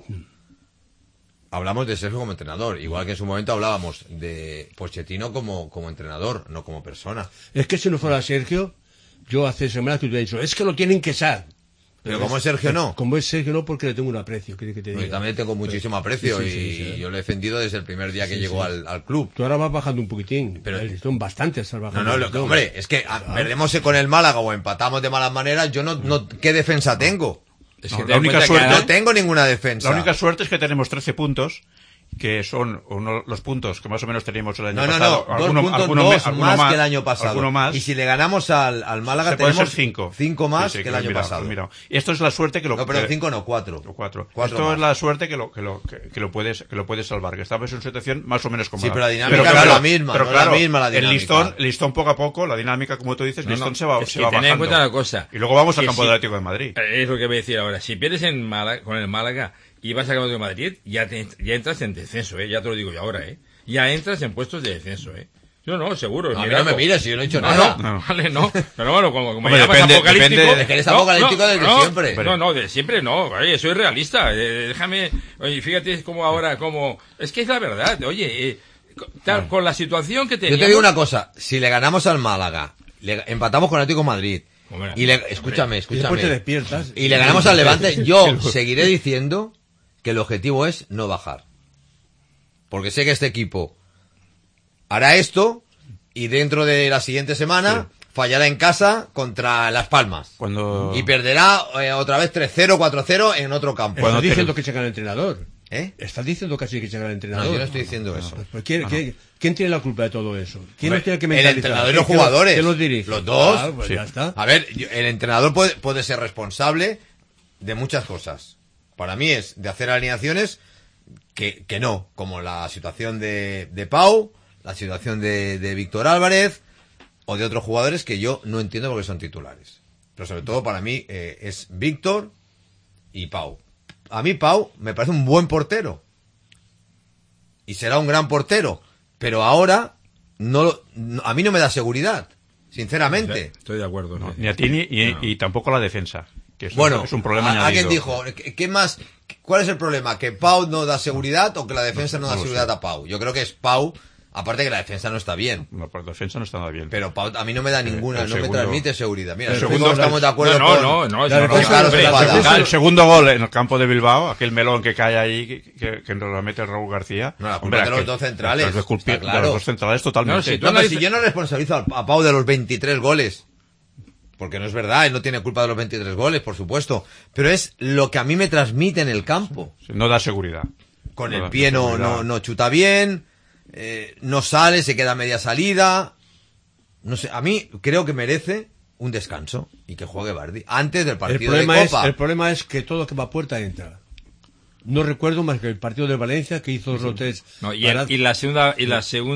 Hablamos de Sergio como entrenador. Igual que en su momento hablábamos de Pochettino como entrenador, no como persona. Es que si no fuera Sergio, yo hace semanas que te he dicho, es que lo tienen que echar. Pero como es Sergio no. Como es Sergio no, porque le tengo un aprecio. Que te diga. Yo también tengo muchísimo aprecio y yo lo he defendido desde el primer día que llegó al club. Tú ahora vas bajando un poquitín, pero el listón bastante estás bajando. Hombre, es que perdemos con el Málaga o empatamos de malas maneras, yo no ¿qué defensa tengo? Es que la única suerte, no tengo ninguna defensa. La única suerte es que tenemos 13 puntos, que son los puntos que más o menos teníamos el año pasado. Alguno más que el año pasado. Alguno más. Y si le ganamos al Málaga tenemos 5 más que el año pasado. Mira. Y esto es la suerte que lo... No, pero 5 no, 4. Esto es la suerte que lo puedes salvar, que estamos en una situación más o menos cómoda. Sí, pero la dinámica no es la misma. Pero claro, la misma la dinámica. El listón poco a poco, la dinámica, como tú dices, el listón se va Ten bajando. en cuenta una cosa. Y luego vamos al campo del Atlético de Madrid. Es lo que voy a decir ahora. Si pierdes con el Málaga y vas al campo de Madrid, ya entras en descenso, ya te lo digo yo ahora, ya entras en puestos de descenso, Yo no, seguro. A mí no me mires, si yo no he hecho nada. No, vale, no. Pero bueno, como llamas apocalíptico... de que eres apocalíptico desde siempre. No, de siempre no. Oye, soy realista. Déjame... Oye, fíjate cómo ahora, es que es la verdad. Oye, con la situación que teníamos... Yo te digo una cosa. Si le ganamos al Málaga, empatamos con el Atlético de Madrid... Escúchame. Después te despiertas. Y le ganamos al Levante. Yo seguiré diciendo que el objetivo es no bajar. Porque sé que este equipo hará esto y dentro de la siguiente semana fallará en casa contra Las Palmas. Y perderá otra vez 3-0, 4-0 en otro campo. Estás diciendo que checa al entrenador. Estás diciendo casi que checa al entrenador. No, yo no estoy diciendo eso. Pues, ¿quién tiene la culpa de todo eso? ¿Quién nos tiene que mentalizar? El entrenador y los jugadores. ¿Quién los dirige? Los dos. Pues ya está. A ver, el entrenador puede ser responsable de muchas cosas. Para mí es de hacer alineaciones que no, como la situación de Pau, la situación de Víctor Álvarez o de otros jugadores que yo no entiendo porque son titulares. Pero sobre todo para mí es Víctor y Pau. A mí Pau me parece un buen portero y será un gran portero, pero ahora a mí no me da seguridad, sinceramente. Estoy de acuerdo. No, ni a ti y tampoco la defensa. Que es un problema añadido. Alguien dijo, ¿qué más? ¿Cuál es el problema? ¿Que Pau no da seguridad o que la defensa no da seguridad a Pau? Yo creo que es Pau, aparte que la defensa no está bien. No, la defensa no está nada bien. Pero Pau a mí no me da ninguna, no me transmite seguridad. Mira, el segundo estamos de acuerdo el segundo gol en el campo de Bilbao, aquel melón que cae ahí, que nos lo mete el Raúl García. No, la culpa de los dos centrales. De los dos centrales totalmente. Si yo no responsabilizo a Pau de los 23 goles, porque no es verdad, él no tiene culpa de los 23 goles, por supuesto, pero es lo que a mí me transmite en el campo. No da seguridad. Con el pie no chuta bien, no sale, se queda a media salida. No sé, a mí creo que merece un descanso y que juegue Vardy antes del partido de Copa. El problema es que todo lo que va a puerta entra. No recuerdo más que el partido de Valencia que hizo los tres. No, y la segunda el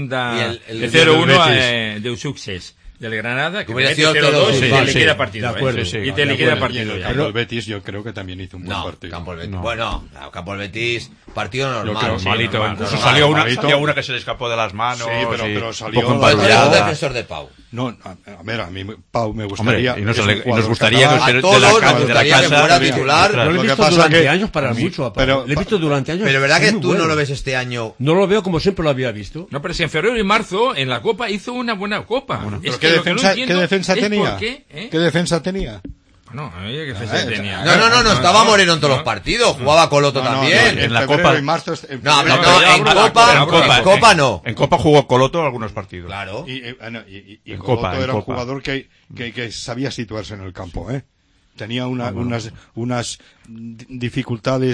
0-1 de Usuxes del Granada, que mete 0-2 y te liquida partido. Y te liquida partido. Pero el Betis yo creo que también hizo un buen partido. Campo del Betis. Bueno, Campo del Betis, partido normal. Malito. Incluso salió una que se le escapó de las manos. Sí, pero salió... Era un defensor de Pau. No, a ver, a mí, Pau, me gustaría... Hombre, y nos gustaría que a todos nos gustaría que fuera titular. Lo he visto durante años para mucho a Pau. Pero, lo he visto durante años. Pero ¿verdad que tú bueno. no lo ves este año? No lo veo como siempre lo había visto. No, pero si en febrero y marzo en la Copa hizo una buena Copa. Bueno, Es ¿qué que lo que no defensa, entiendo ¿qué defensa es tenía? por qué, ¿eh? ¿Qué defensa tenía? No, ¿qué defensa tenía? No, estaba Moreno en todos los partidos, jugaba Coloto también. en la febrero Copa- y marzo, No, en Copa no. En Copa jugó Coloto algunos partidos. Claro. Y En Coloto Copa, en era un Copa. jugador que sabía situarse en el campo, ¿eh? Tenía unas dificultades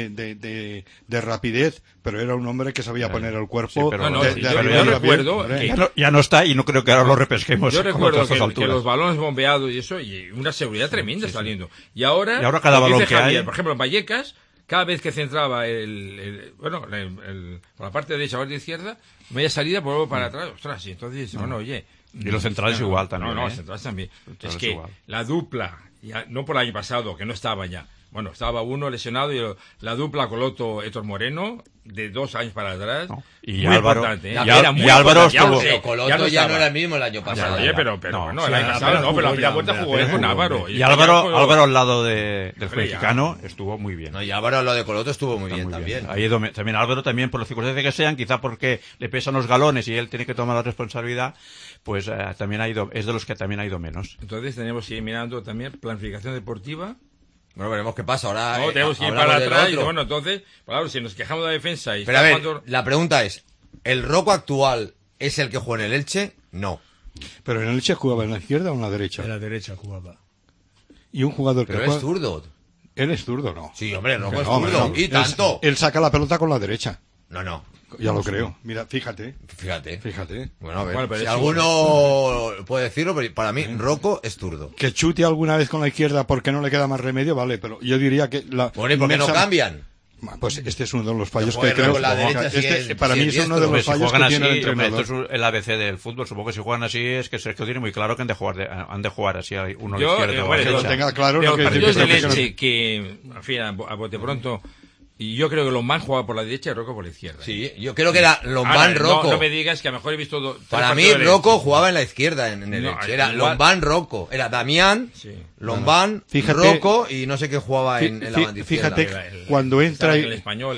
de rapidez, pero era un hombre que sabía poner el cuerpo. Sí, pero yo arriba recuerdo bien, que- hombre. Ya no está y no creo que ahora lo repesquemos. Yo con recuerdo otras que alturas. los balones bombeados y eso, y una seguridad tremenda saliendo. Y ahora cada lo balón dice que Javier, hay- por ejemplo, en Vallecas, cada vez que centraba por la parte derecha o la parte izquierda, media salida, por luego para atrás, ostras, y entonces, bueno, oye. Y los centrales igual también, No, ¿eh? los centrales también. Centrales Es que igual. la dupla, no por el año pasado, que no estaba ya. Bueno, estaba uno lesionado y la dupla Coloto-Héctor Moreno, de 2 años para atrás. No. Y muy Álvaro- importante, ¿eh? y Era muy Álvaro importante, ya lo estuvo- sé, Pero Coloto ya no estaba. era el mismo el año pasado. Oye, pero No, bueno, sí, el año pasado no, pero la primera vuelta jugó él con Álvaro. Y Álvaro al lado del Hombre, mexicano estuvo muy bien. No, y Álvaro lo de Coloto estuvo muy Está bien muy también. Ha ido también Álvaro, también por las circunstancias que sean, quizá porque le pesan los galones y él tiene que tomar la responsabilidad, pues también es de los que también ha ido menos. Entonces tenemos que ir mirando también planificación deportiva. Bueno, veremos qué pasa. Ahora No, tenemos que ir hablamos para del atrás y otro. bueno, entonces, claro, si nos quejamos de la defensa y Pero a está ver, jugando- la pregunta es, ¿el Rocco actual es el que juega en el Elche? No. Pero en el Elche jugaba en la izquierda o en la derecha. En la derecha jugaba. Y un jugador Pero que es juega... zurdo. Él es zurdo, ¿no? Sí, hombre, el Rocco Que es no, hombre, zurdo. no. Y tanto. Él saca la pelota con la derecha. No. Ya lo creo. Mira, fíjate. Fíjate. Bueno, a ver, Bueno, pero si es alguno puede decirlo, pero para mí Rocco es zurdo. Que chute alguna vez con la izquierda porque no le queda más remedio, vale, pero yo diría que la... Bueno, ¿y por qué no inmensa- cambian? Pues este es uno de los fallos Pero que creo. con la derecha sí es- para sí mí es es uno de diestro. los Hombre, si fallos juegan que tiene el así, hombre, entrenador. esto es el ABC del fútbol. Supongo que si juegan así es que Sergio tiene muy claro que han de jugar así uno a la izquierda o a la bueno, Que lo derecha. tenga claro, de no los quiere decir partidos que de sea leche que, en fin, a bote pronto, y yo creo que Lombán jugaba por la derecha y Rocco por la izquierda. Sí, yo creo que era Ahora, Lombán Rocco. No me digas que a lo mejor he visto tres Para mí partidos de Rocco Leche. jugaba en la izquierda en el No, Elche. Era igual- Lombán Rocco. Era Damián, Sí. Lombán, Fíjate- Rocco y no sé qué jugaba en la banda izquierda. Fíjate, cuando entra estaba y- en el español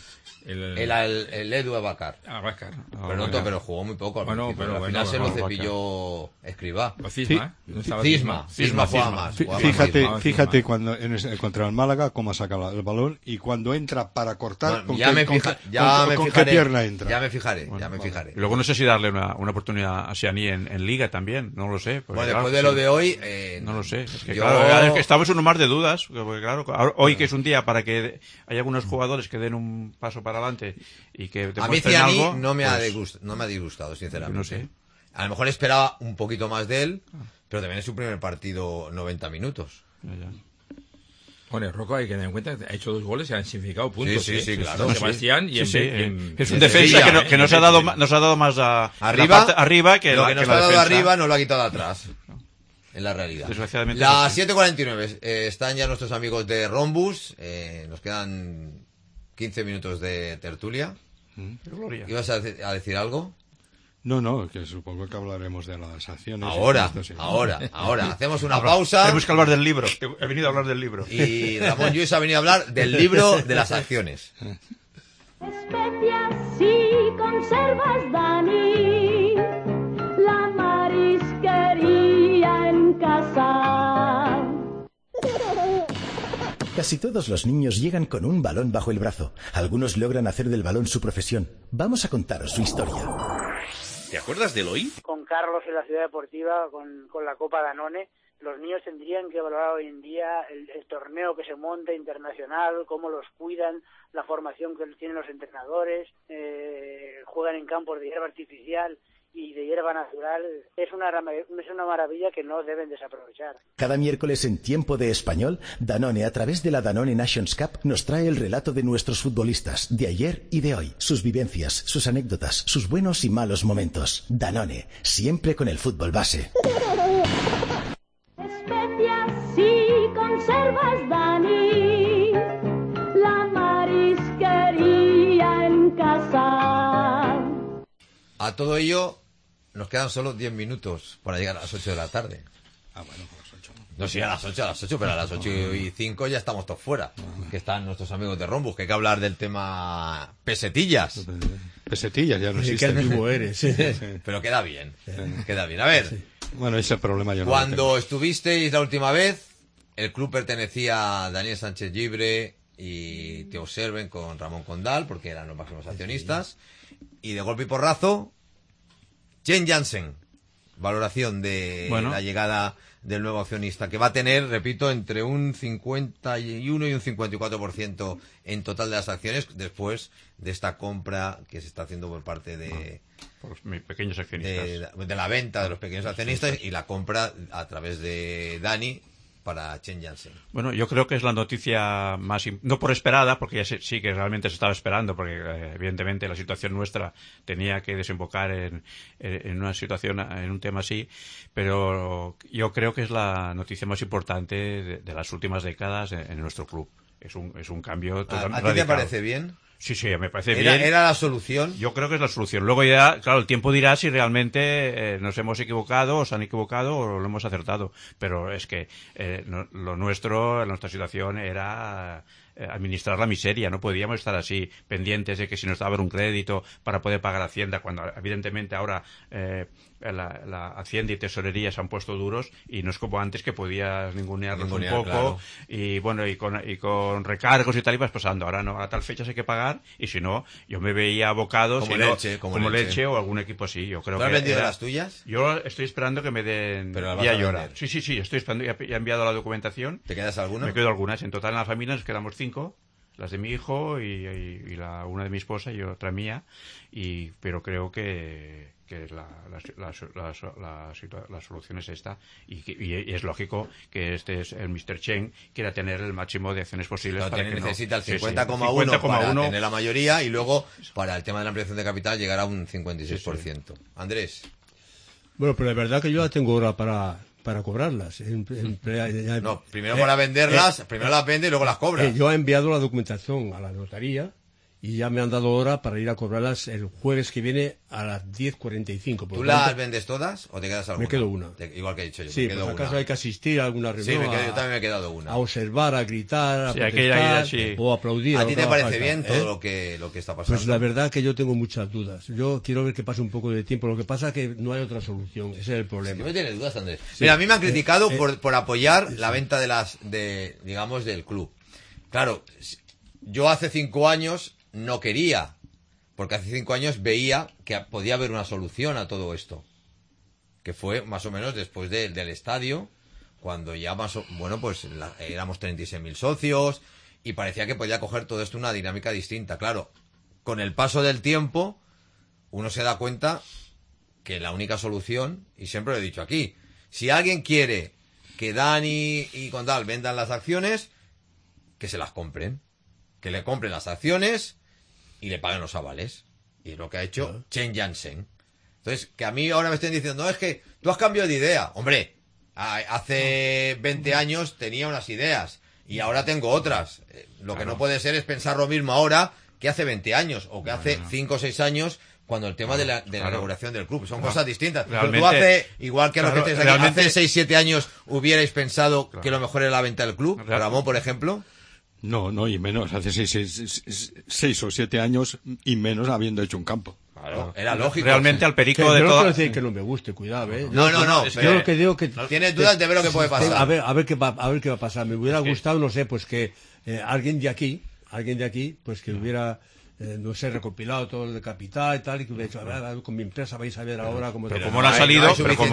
El Edu Abacar. Abascar. Pero jugó muy poco. Al Bueno, principio. pero al final bueno, se lo Abacar. cepilló Escribá. O Cisma, ¿eh? No estaba Cisma jugaba más. jugaba más Cisma. Fíjate cuando contra el Málaga cómo saca el balón y cuando entra para cortar Bueno, ya me con qué fijaré. pierna entra. Ya me fijaré, ya me fijaré. Y luego no sé si darle una oportunidad a Siani en Liga también, no lo sé. porque, Bueno, claro, después de lo sí. de hoy... No lo sé, es que yo- claro, es que estamos en un mar de dudas, porque claro, hoy que es un día para que haya algunos jugadores que den un paso para adelante y que A mí demuestren Ciani algo, no me pues, ha disgustado, sinceramente. no sé. A lo mejor esperaba un poquito más de él, pero también es su primer partido 90 minutos. ya. Bueno, Rocco hay que tener en cuenta que ha hecho 2 goles y han significado puntos. Sí, sí, ¿eh? claro. Sebastián y Sí, en sí, es un de defensa Sevilla, que nos ha dado más Arriba, la parte arriba que lo la, que nos que ha la dado defensa. arriba nos lo ha quitado atrás. En la realidad. Desgraciadamente Las sí. 7:49 están ya nuestros amigos de Rombus. Nos quedan 15 minutos de tertulia. Gloria. ¿Ibas a decir algo? No, que supongo que hablaremos de las acciones. Ahora. Hacemos una pausa. Tenemos que hablar del libro. He venido a hablar del libro. Y Ramón Lluís ha venido a hablar del libro de las acciones. Especias y conservas, Dani, la marisquería en casa. Casi todos los niños llegan con un balón bajo el brazo. Algunos logran hacer del balón su profesión. Vamos a contaros su historia. ¿Te acuerdas de Eloy? Con Carlos en la Ciudad Deportiva, con la Copa Danone, los niños tendrían que valorar hoy en día el torneo que se monta internacional, cómo los cuidan, la formación que tienen los entrenadores, juegan en campos de hierba artificial y de hierba natural. Es una maravilla que no deben desaprovechar. Cada miércoles en Tiempo de Español, Danone, a través de la Danone Nations Cup, nos trae el relato de nuestros futbolistas, de ayer y de hoy, sus vivencias, sus anécdotas, sus buenos y malos momentos. Danone, siempre con el fútbol base. Especias y conservas, Dani, la marisquería en casa. A todo ello, nos quedan solo 10 minutos para llegar a las 8 de la tarde. Ah, bueno, a las 8. No, sí, a las 8, pero a las 8:05 ya estamos todos fuera. Que están nuestros amigos de Rombus, que hay que hablar del tema pesetillas. Pesetillas ya no existen. Qué antiguo eres. Pero queda bien, queda bien. A ver, bueno, ese problema yo no cuando lo tengo. estuvisteis la última vez, el club pertenecía a Daniel Sánchez Llibre y Teo Serven con Ramón Condal, porque eran los máximos accionistas. Y de golpe y porrazo, Chen Jansen. Valoración de la llegada del nuevo accionista, que va a tener, repito, entre un 51 y un 54% en total de las acciones después de esta compra que se está haciendo por parte de por los pequeños accionistas, de la venta de los pequeños accionistas y la compra a través de Dani para Chen Jansen. Bueno, yo creo que es la noticia más, no por esperada, porque ya sí que realmente se estaba esperando, porque evidentemente la situación nuestra tenía que desembocar en una situación, en un tema así, pero yo creo que es la noticia más importante de las últimas décadas en nuestro club. Es un cambio totalmente ¿A ti te parece bien? Sí, me parece bien. ¿Era la solución? Yo creo que es la solución. Luego ya, claro, el tiempo dirá si realmente nos hemos equivocado, o se han equivocado, o lo hemos acertado. Pero es que lo nuestro, nuestra situación era administrar la miseria. No podíamos estar así, pendientes de que si nos daban un crédito para poder pagar Hacienda, cuando evidentemente ahora la Hacienda y Tesorería se han puesto duros y no es como antes que podías ningunearlos un poco, claro. Y bueno, y con recargos y tal ibas pasando. Ahora no, a tal fecha hay que pagar, y si no, yo me veía abocado como leche o algún equipo así. Yo creo ¿Tú has vendido las tuyas? Yo estoy esperando que me den día y hora. Sí, estoy esperando, ya he enviado la documentación. ¿Te quedas alguna? Me quedo algunas. En total en la familia nos quedamos 5. Las de mi hijo y una de mi esposa y otra mía, pero creo que la solución es esta, y es lógico que este es el Mr. Chen quiera tener el máximo de acciones posibles. Claro, para que necesita el 50,1 para tener la mayoría, y luego para el tema de la ampliación de capital llegar a un 56%. Andrés. Bueno, pero la verdad que yo ya tengo hora para cobrarlas. No, primero para venderlas, primero las vende y luego las cobra. Yo he enviado la documentación a la notaría y ya me han dado hora para ir a cobrarlas el jueves que viene a las 10:45. ¿Tú las vendes todas o te quedas alguna? Me quedo una. Igual que he dicho yo. Sí, por acaso hay que asistir a alguna reunión. Sí, yo también me he quedado una. A observar, a gritar, a protestar, o a aplaudir. ¿A ti te parece bien todo lo que está pasando? Pues la verdad que yo tengo muchas dudas. Yo quiero ver que pase un poco de tiempo. Lo que pasa es que no hay otra solución. Ese es el problema. ¿No me tienes dudas, Andrés? Sí. Mira, a mí me han criticado por apoyar la venta digamos, del club. Claro, yo hace 5 años no quería, porque hace 5 años veía que podía haber una solución a todo esto, que fue más o menos después del estadio, cuando ya éramos 36.000 socios y parecía que podía coger todo esto una dinámica distinta. Claro, con el paso del tiempo uno se da cuenta que la única solución, y siempre lo he dicho aquí, si alguien quiere que Dani y Condal vendan las acciones, que se las compren, que le compren las acciones y le paguen los avales. Y es lo que ha hecho Chen Jansen. Entonces, que a mí ahora me estén diciendo, no, es que tú has cambiado de idea. Hombre, hace 20 años tenía unas ideas y ahora tengo otras. Lo que no puede ser es pensar lo mismo ahora que hace 20 años o que hace 5 o 6 años, cuando el tema de la inauguración del club. Son cosas distintas. Tú igual que lo que estáis aquí, hace 6-7 años hubierais pensado que lo mejor era la venta del club. Ramón, por ejemplo. No, y menos. Hace 6 o 7 años y menos habiendo hecho un campo. Claro, era lógico. Realmente al perico de todo. todo. No decir que no me guste, cuidado, ¿eh? No. Yo lo que digo que tienes dudas de ver lo que puede pasar. A ver qué va a pasar. Me hubiera gustado, no sé, pues que alguien de aquí, pues que hubiera, no sé, recopilado todo el de capital y tal, y que hubiera dicho, a ver, con mi empresa vais a ver ahora cómo. Pero como no ha salido,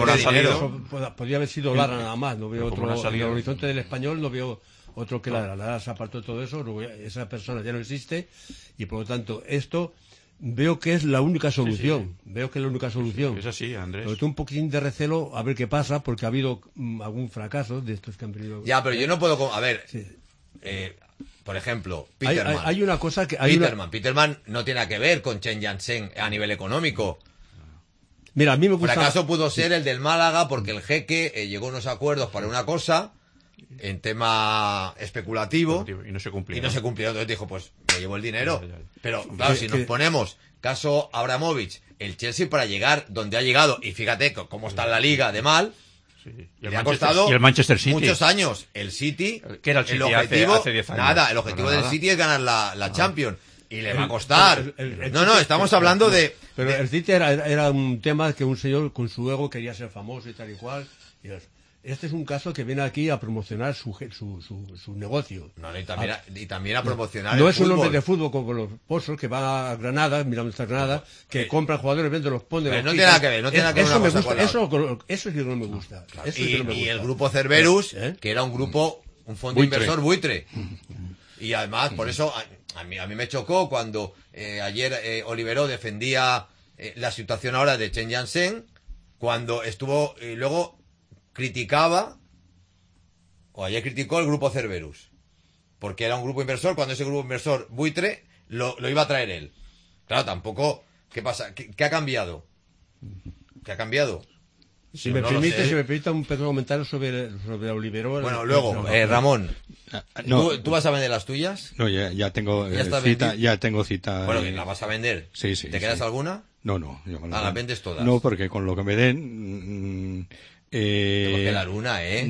podría haber sido Lara nada más. No veo otro. En el horizonte del Español no veo otro que Lara se apartó de todo eso, esa persona ya no existe, y por lo tanto esto veo que es la única solución. Veo que es la única solución. Es así, Andrés. Pero tengo un poquitín de recelo a ver qué pasa, porque ha habido algún fracaso de estos que han venido. Ya, pero yo no puedo. A ver, por ejemplo, Peterman. Hay una cosa que. Peterman no tiene que ver con Chen Jansen a nivel económico. Mira, a mí me gusta. Fracaso pudo ser el del Málaga, porque el jeque llegó a unos acuerdos para una cosa en tema especulativo y no se cumplió. Entonces dijo, pues me llevo el dinero. Pero claro, si nos ponemos caso Abramovich, el Chelsea para llegar donde ha llegado, y fíjate cómo está la liga de mal, le ha costado y el Manchester City. muchos años. El City, ¿Qué era el City objetivo, hace 10 años? el objetivo del City es ganar la Champions, y le va a costar. No, estamos hablando de... Pero el City era un tema que un señor con su ego quería ser famoso y tal y cual. Este es un caso que viene aquí a promocionar su negocio. Y también a promocionar No el es un fútbol. hombre de fútbol como los Pozos que va a Granada, mira dónde está Granada, que compran jugadores, vende, los pone. Pero los no quita. tiene nada que ver, no tiene nada que ver Eso una me cosa gusta, con la otra. eso es lo que no me gusta. Claro. Eso es lo que no me Y gusta. el grupo Cerberus, ¿Eh? que era un grupo, un fondo Buitre. inversor buitre. Y además, por eso, a mí me chocó cuando ayer Oliveró defendía la situación ahora de Chen Jansen, cuando estuvo, y luego criticaba, o ayer criticó el grupo Cerberus, porque era un grupo inversor, cuando ese grupo inversor buitre lo iba a traer él. Claro, tampoco, ¿qué pasa? ¿Qué ha cambiado? ¿Qué ha cambiado? Si No me lo permite, sé. si me permite un pequeño comentario sobre Oliveró. Bueno, luego, Ramón, No, ¿tú vas a vender las tuyas? no, ya tengo ¿Ya está cita, vendido? ya tengo cita. Bueno, que la vas a vender. Sí, sí. ¿Te quedas sí. alguna? No, yo me las vendes todas. No, porque con lo que me den. Te vas a quedar una, ¿eh?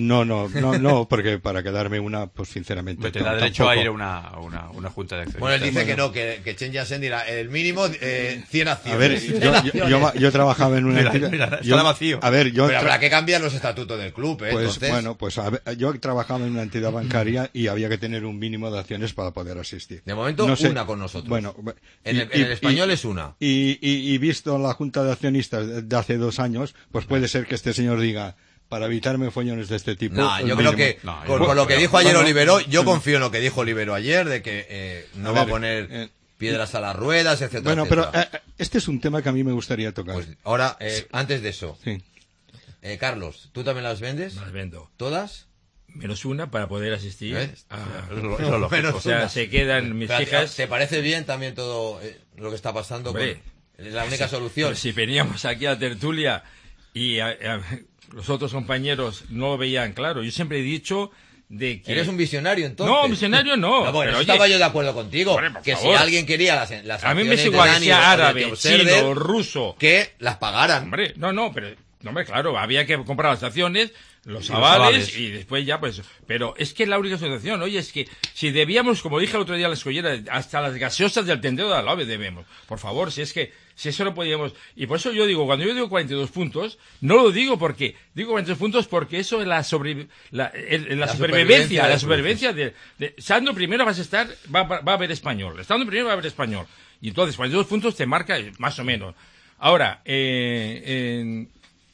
No, porque para quedarme una, pues sinceramente. Te da derecho a ir a una junta de accionistas. Bueno, él dice que no, que Chen Jansen dirá el mínimo 100 acciones. A ver, yo trabajaba en una entidad. Mira, está vacío. A ver, Pero habrá que cambiar los estatutos del club, ¿eh? Pues Entonces... bueno, pues a ver, yo trabajaba en una entidad bancaria y había que tener un mínimo de acciones para poder asistir. De momento, No sé, una con nosotros. Bueno, en el español es una. Y visto la junta de accionistas de hace 2 años, pues puede ser que este señor diga, para evitarme follones de este tipo. No, el yo creo mínimo. que No, con lo que dijo ayer bueno, Oliveró, yo confío en lo que dijo Oliveró ayer, de que no A va a ver, poner piedras a las ruedas, etcétera, Bueno, pero etcétera. este es un tema que a mí me gustaría tocar. Pues ahora, antes de eso, Sí. Carlos, ¿tú también las vendes? Las vendo. ¿Todas? Menos una para poder asistir. ¿Ves? Eso Menos O sea, una. se quedan mis Pero, hijas. ¿te parece bien también todo lo que está pasando? Hombre, Es la única solución. Pero si veníamos aquí a tertulia y los otros compañeros no lo veían claro. Yo siempre he dicho de que... ¿Eres un visionario entonces? No, visionario no. Bueno, pero, oye, estaba yo de acuerdo contigo. hombre, por Que favor. si alguien quería las a mí me es acciones igual de que Dani sea o de árabe, Observer, chino, ruso. que las pagaran. Hombre, hombre, claro, había que comprar las acciones, los los avales avales. y después ya pues... Pero es que es la única situación, oye, es que si debíamos, como dije el otro día a la escollera, hasta las gaseosas del tendero de Alave debemos. Por favor, si eso no podíamos... Y por eso yo digo, cuando yo digo 42 puntos, no lo digo porque... Digo 42 puntos porque eso es la supervivencia. La supervivencia de... Estando primero vas a estar... Va a haber español. Estando primero va a haber español. Y entonces 42 puntos te marca más o menos. Ahora, que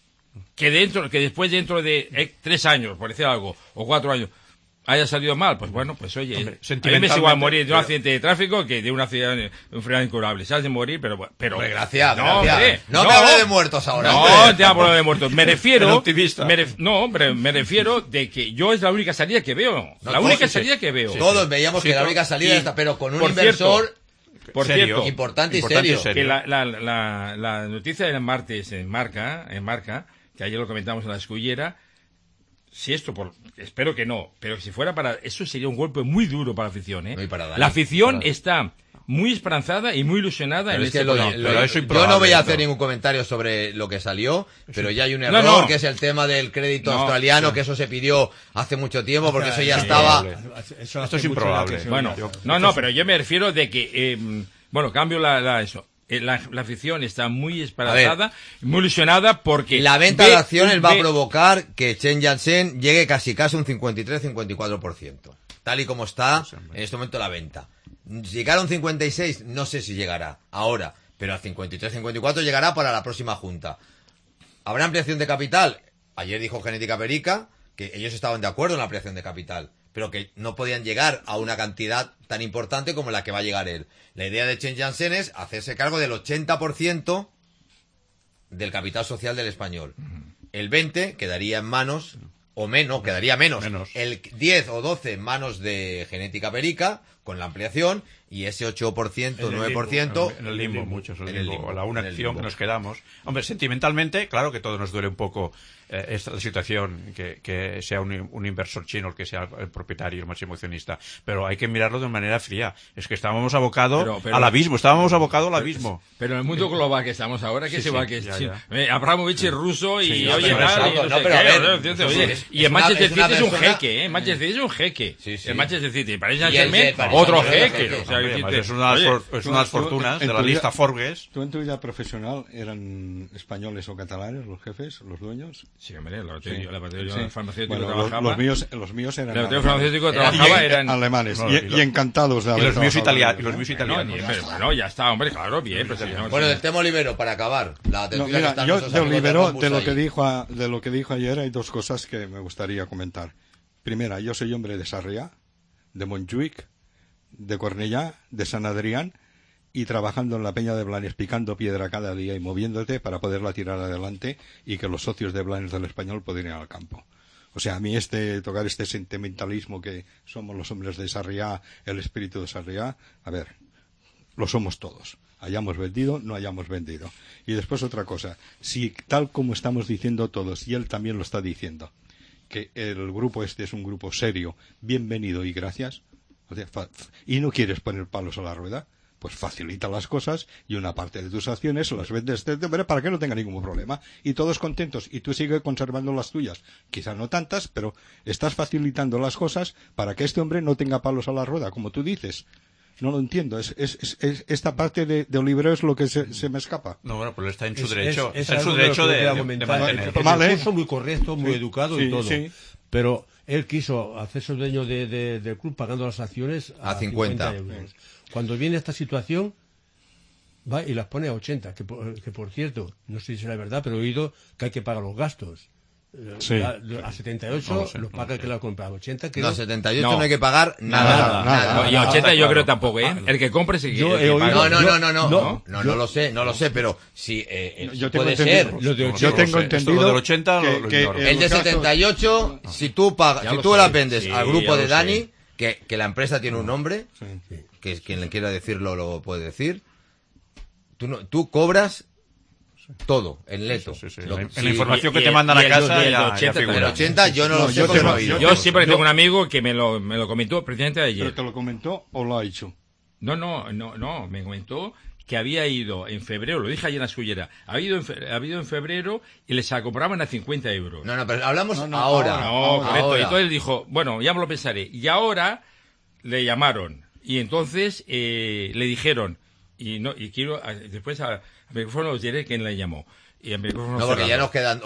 después dentro de 3 años, por decir algo, o 4 años, haya salido mal, pues bueno, pues oye, Hombre, a mí me es igual morir de un accidente de tráfico que de una enfermedad incurable. Sabes de morir, pero... Hombre, gracias. Hombre, no me hables de muertos ahora. No te hablo de muertos. Me refiero... El optimista. Me refiero de que yo es la única salida que veo. La única salida que veo. Todos veíamos que la única salida está, pero con un por inversor Por Serio. cierto, importante y serio. que la noticia del martes en Marca, que ayer lo comentamos en la escullera, si esto, espero que no, pero si fuera para... Eso sería un golpe muy duro para la afición, ¿eh? No, y para Dani. La afición está muy esperanzada y muy ilusionada Pero en es que este proyecto. pero eso yo improbable, no voy a hacer no. ningún comentario sobre lo que salió, pero ya hay un No, error, no. que es el tema del crédito No, australiano, sí. que eso se pidió hace mucho tiempo, porque eso ya Sí, estaba... Eso Esto es improbable. Bueno, pero yo me refiero de que... cambio eso. La afición está muy esperanzada, muy ilusionada porque... La venta de acciones va a provocar que Chen Jansen llegue casi un 53-54%. Tal y como está en este momento la venta. Si llegara a un 56, no sé si llegará ahora, pero al 53-54 llegará para la próxima junta. ¿Habrá ampliación de capital? Ayer dijo Genética Perica que ellos estaban de acuerdo en la ampliación de capital, pero que no podían llegar a una cantidad tan importante como la que va a llegar él. La idea de Chen Jansen es hacerse cargo del 80% del capital social del Español. El 20 quedaría en manos, o menos, quedaría menos. El 10 o 12 en manos de Genética Perica, con la ampliación, y ese 8%, 9%... En el limbo, muchos, en el limbo. La una acción que nos quedamos. Hombre, sentimentalmente, claro que todo nos duele un poco esta situación, que sea un inversor chino el que sea el propietario, el máximo accionista. Pero hay que mirarlo de manera fría. Es que estábamos abocados al abismo, Pero en el mundo global que estamos ahora, que se va que ya. Abramovich es ruso y oye, y el Manchester City es un jeque, el Manchester City es un jeque. El Manchester City, Paris Saint-Germain, otro jeque. Es una de las fortunas de la lista Forbes. ¿Tú en tu vida profesional eran españoles o catalanes los jefes, los dueños? Sí, hombre, el laboratorio farmacéutico trabajaba. Los míos eran... El laboratorio farmacéutico trabajaba eran... alemanes. Y encantados de haber los míos trabajado. italianos. Bueno, ya está, hombre, claro, bien. Bueno, del tema Olivero, para acabar. Yo de Olivero, de lo que dijo ayer, hay dos cosas que me gustaría comentar. Primera, yo soy hombre de Sarriá, de Montjuic, de Cornellá, de San Adrián, y trabajando en la Peña de Blanes, picando piedra cada día y moviéndote para poderla tirar adelante y que los socios de Blanes del Español pudieran ir al campo. O sea, a mí tocar este sentimentalismo que somos los hombres de Sarriá, el espíritu de Sarriá, a ver, lo somos todos. Hayamos vendido, no hayamos vendido. Y después otra cosa, si tal como estamos diciendo todos, y él también lo está diciendo, que el grupo este es un grupo serio, bienvenido y gracias, o sea, y no quieres poner palos a la rueda, pues facilita las cosas y una parte de tus acciones las vendes para que no tenga ningún problema. Y todos contentos. Y tú sigues conservando las tuyas. Quizá no tantas, pero estás facilitando las cosas para que este hombre no tenga palos a la rueda, como tú dices. No lo entiendo. Esta parte de Olivero es lo que se me escapa. No, bueno, pues está en su derecho. Está en su derecho de mantener. Es muy correcto, muy educado y todo. Sí. Pero él quiso hacerse dueño del club pagando las acciones a 50 euros. Cuando viene esta situación, va y las pone a 80, que por cierto, no sé si será verdad, pero he oído que hay que pagar los gastos. Sí. A 78 los paga el que la compra, a 80 que no, 78 no hay que pagar nada. Y 80 yo creo tampoco, ¿eh? El que compre se quiere. No lo sé, pero si puede ser. Yo tengo entendido lo del 80 el de 78, si tú la vendes al grupo de Dani, que la empresa tiene un nombre, que es quien le quiera decirlo lo puede decir, tú cobras todo, en neto. En la información que te mandan a casa ya figura. El 80 yo no lo sé. Yo siempre tengo un amigo que me lo comentó precisamente ayer. ¿Pero te lo comentó o lo ha dicho? No, me comentó que había ido en febrero, lo dije ayer en la suyera, había ido en febrero y les compraban a 50 euros. No, pero hablamos ahora. Correcto. Y entonces dijo, bueno, ya me lo pensaré. Y ahora le llamaron y entonces le dijeron, y quiero después a micrófono os diré quién le llamó. Y a micrófono porque ya os quedan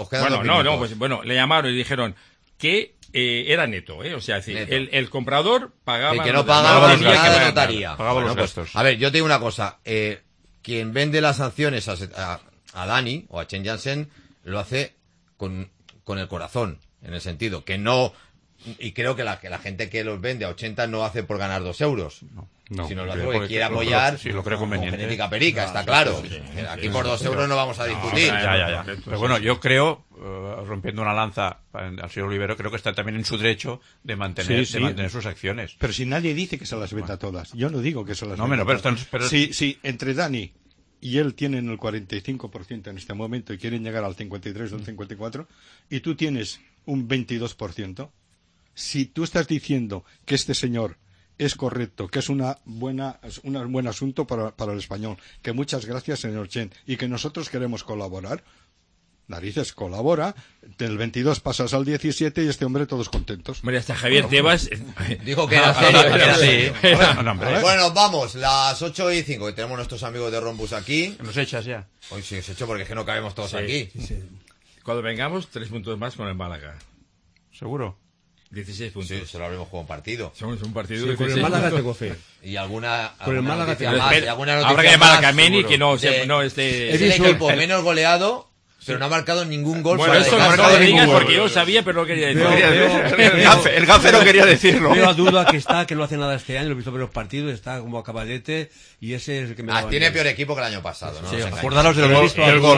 le llamaron y dijeron que era neto, o sea, es decir, el comprador pagaba... El que no pagaba nada de notaría. Pagaba los gastos. A ver, yo te digo una cosa, quien vende las sanciones a Dani o a Chen Jansen lo hace con el corazón, en el sentido que no... Y creo que la gente que los vende a 80 no hace por ganar 2 euros. No, sino lo hace porque quiere apoyar lo creo conveniente. Genética Perica, está claro. Aquí por 2 euros no vamos a discutir. Ya. Pero bueno, yo creo, rompiendo una lanza al señor Olivero, creo que está también en su derecho de mantener sus acciones. Pero si nadie dice que se las venda todas. Yo no digo que se las venda todas. Pero... Si entre Dani y él tienen el 45% en este momento y quieren llegar al 53 o al 54, y tú tienes un 22%, si tú estás diciendo que este señor es correcto, que es un buen asunto para el español, que muchas gracias, señor Chen, y que nosotros queremos colaborar, narices, colabora, del 22 pasas al 17 y este hombre todos contentos. Hombre, hasta Javier Tebas... Dijo que era serio. Bueno, vamos, las 8:05, que tenemos nuestros amigos de Rombus aquí. Nos echas ya. Hoy sí, os echo porque es que no cabemos todos aquí. Sí. Cuando vengamos, 3 puntos más con el Málaga. ¿Seguro? 16 puntos. Sí, solo habremos jugado un partido. Somos un partido con el Málaga tengo fe. Y alguna con el Málaga noticia más. Habrá que llamar a Kameni que no esté... Es el equipo menos goleado pero no ha marcado ningún gol. Bueno, eso no ha marcado ningún gol. Porque yo sabía, pero no quería decirlo. El gafe no quería decirlo. Veo a duda que no hace nada este año, lo he visto en los partidos, está como a caballete, y ese es el que me da tiene peor equipo que el año pasado, ¿no? Sí, acordaros del gol.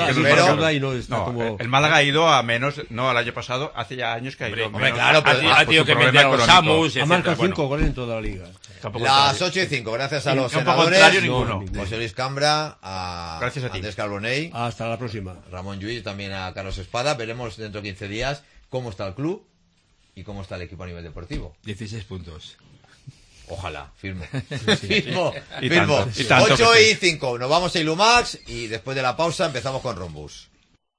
El Málaga ha ido a menos, no, el año pasado, hace ya años que ha ido. Hombre, claro, pero ha tenido que meter a los Samus, ha marcado 5 goles en toda la liga. Las 8:05, gracias a los senadores, José Luis Cambra, a Andrés Carbonell. Hasta la próxima. Ramón Lluís, también a Carlos Espada. Veremos dentro de 15 días cómo está el club y cómo está el equipo a nivel deportivo. 16 puntos. Ojalá, firmo. Sí. Firmo. Y tanto 8:05, nos vamos a Ilumax y después de la pausa empezamos con Rombus.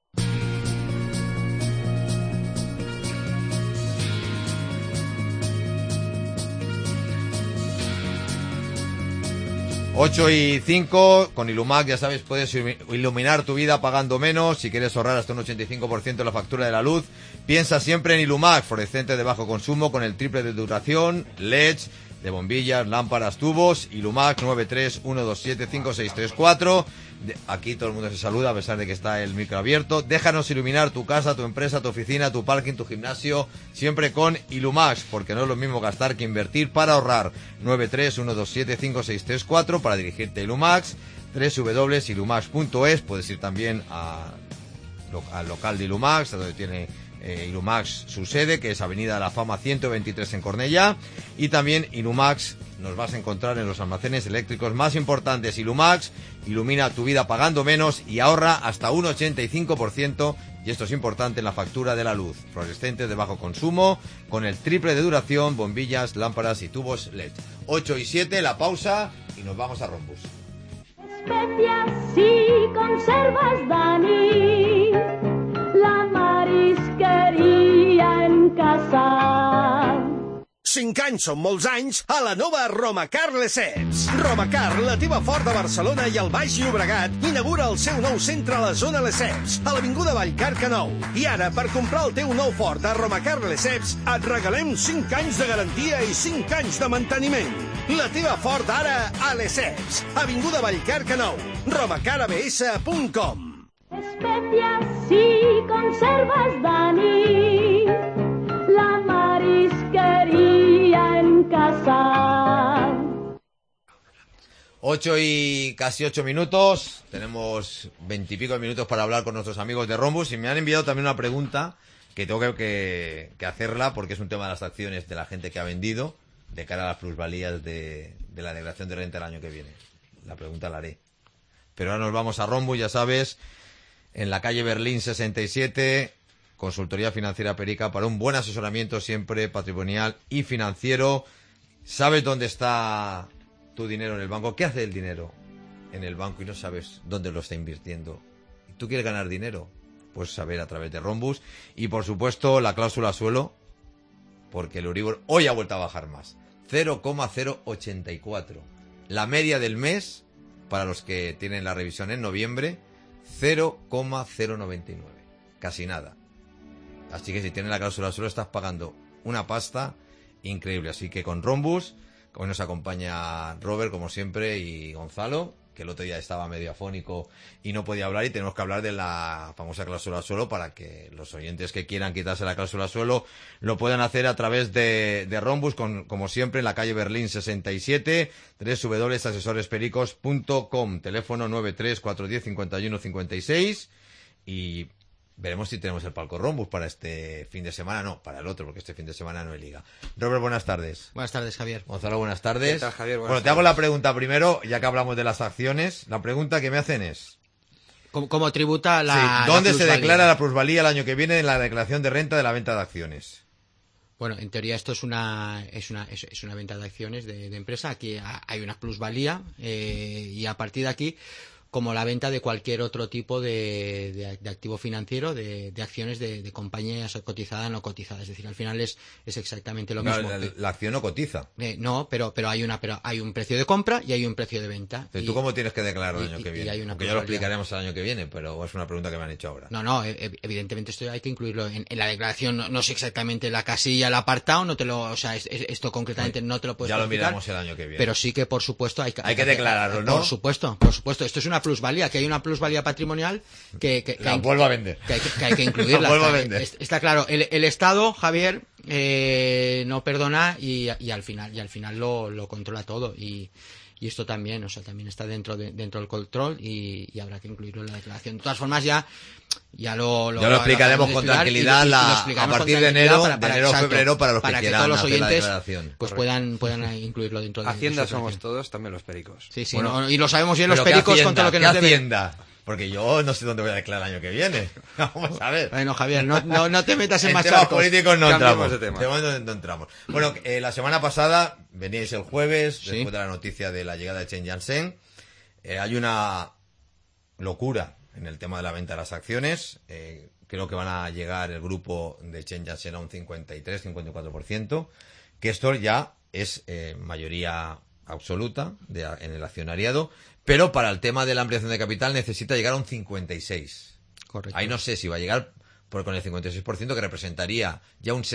Ocho y 5, con Ilumax, ya sabes, puedes iluminar tu vida pagando menos. Si quieres ahorrar hasta un 85% la factura de la luz, piensa siempre en Ilumax, fluorescente de bajo consumo con el triple de duración, LEDs, de bombillas, lámparas, tubos. Ilumax 931275634. Aquí todo el mundo se saluda a pesar de que está el micro abierto. Déjanos iluminar tu casa, tu empresa, tu oficina, tu parking, tu gimnasio, siempre con Ilumax, porque no es lo mismo gastar que invertir para ahorrar. 931275634 para dirigirte a Ilumax. www.ilumax.es. Puedes ir también al local de Ilumax, donde tiene Ilumax su sede, que es Avenida de la Fama 123 en Cornellá. Y también Ilumax nos vas a encontrar en los almacenes eléctricos más importantes. Ilumax ilumina tu vida pagando menos y ahorra hasta un 85%, y esto es importante, en la factura de la luz. Fluorescentes de bajo consumo con el triple de duración, bombillas, lámparas y tubos LED. 8:07, la pausa y nos vamos a Rombus. Especias y conservas, Dani, la marisqueria en casa. 5 anys són molts anys a la nova Romacar Lesseps. Romacar, la teva fort de Barcelona i el Baix Llobregat, inaugura el seu nou centre a la zona Lesseps, a l'avinguda Vallcarca 9. I ara, per comprar el teu nou fort a Romacar Lesseps, et regalem 5 anys de garantia i 5 anys de manteniment. La teva fort ara a Lesseps, avinguda Vallcarca 9, romacarabs.com. Especias y conservas, Dani, la marisquería en casa. 8 y casi 8 minutos. Tenemos 20 y pico minutos para hablar con nuestros amigos de Rombus. Y me han enviado también una pregunta que tengo que hacerla, porque es un tema de las acciones de la gente que ha vendido de cara a las plusvalías de la declaración de renta el año que viene. La pregunta la haré. Pero ahora nos vamos a Rombus, ya sabes, en la calle Berlín 67, Consultoría Financiera Perica, para un buen asesoramiento siempre patrimonial y financiero. ¿Sabes dónde está tu dinero en el banco? ¿Qué hace el dinero en el banco y no sabes dónde lo está invirtiendo? ¿Tú quieres ganar dinero? Pues saber a través de Rombus. Y por supuesto la cláusula suelo, porque el Euribor hoy ha vuelto a bajar más. 0,084. La media del mes, para los que tienen la revisión en noviembre, 0,099. Casi nada. Así que si tienes la cláusula suelo estás pagando una pasta increíble. Así que con Rombus, hoy nos acompaña Robert como siempre y Gonzalo, que el otro día estaba medio afónico y no podía hablar, y tenemos que hablar de la famosa cláusula suelo para que los oyentes que quieran quitarse la cláusula suelo lo puedan hacer a través de Rombus, como siempre en la calle Berlín 67, www.asesorespericos.com, teléfono 934105156, y veremos si tenemos el palco Rombus para este fin de semana. No, para el otro, porque este fin de semana no hay liga. Robert, buenas tardes. Buenas tardes, Javier. Gonzalo, buenas tardes. ¿Qué tal, Javier? Bueno, te hago la pregunta primero, ya que hablamos de las acciones. La pregunta que me hacen es... ¿Cómo tributa la sí, ¿dónde la se declara la plusvalía el año que viene en la declaración de renta de la venta de acciones? Bueno, en teoría esto es una venta de acciones de empresa. Aquí hay una plusvalía y a partir de aquí, como la venta de cualquier otro tipo de activo financiero, de acciones de compañías cotizadas o no cotizadas. Es decir, al final es exactamente lo mismo. La acción no cotiza. No, pero hay un precio de compra y hay un precio de venta. ¿Tú cómo tienes que declarar el año que viene? Aunque ya lo explicaremos el año que viene, pero es una pregunta que me han hecho ahora. No, evidentemente esto hay que incluirlo en la declaración. No sé exactamente la casilla, el apartado, esto concretamente no te lo puedes ya explicar. Lo miramos el año que viene. Pero sí que, por supuesto, hay que declararlo, ¿no? Por supuesto. Esto es una una plusvalía, que hay una plusvalía patrimonial que la vuelvo a vender. Que hay que incluirla. La vuelvo a vender. Está claro, el Estado, Javier, no perdona y al final lo controla todo y esto también, o sea, también está dentro del control y habrá que incluirlo en la declaración. De todas formas, ya lo explicaremos con tranquilidad a partir de enero, febrero, para los que quieran todos los hacer oyentes la declaración. Pues puedan incluirlo dentro de Hacienda somos todos, también los pericos. Sí, Bueno, no, y lo sabemos bien los pericos con todo lo que nos deben. Hacienda? Porque yo no sé dónde voy a declarar el año que viene. Vamos a ver. Bueno, Javier, no te metas en más temas charcos. políticos no entramos. De tema. De momento no entramos. Bueno, la semana pasada veníais el jueves, después de la noticia de la llegada de Chen Jiansheng. Hay una locura en el tema de la venta de las acciones. Creo que van a llegar el grupo de Chen Jiansheng a un 53-54%, que esto ya es mayoría absoluta en el accionariado, pero para el tema de la ampliación de capital necesita llegar a un 56%. Correcto. Ahí no sé si va a llegar con el 56%, que representaría ya un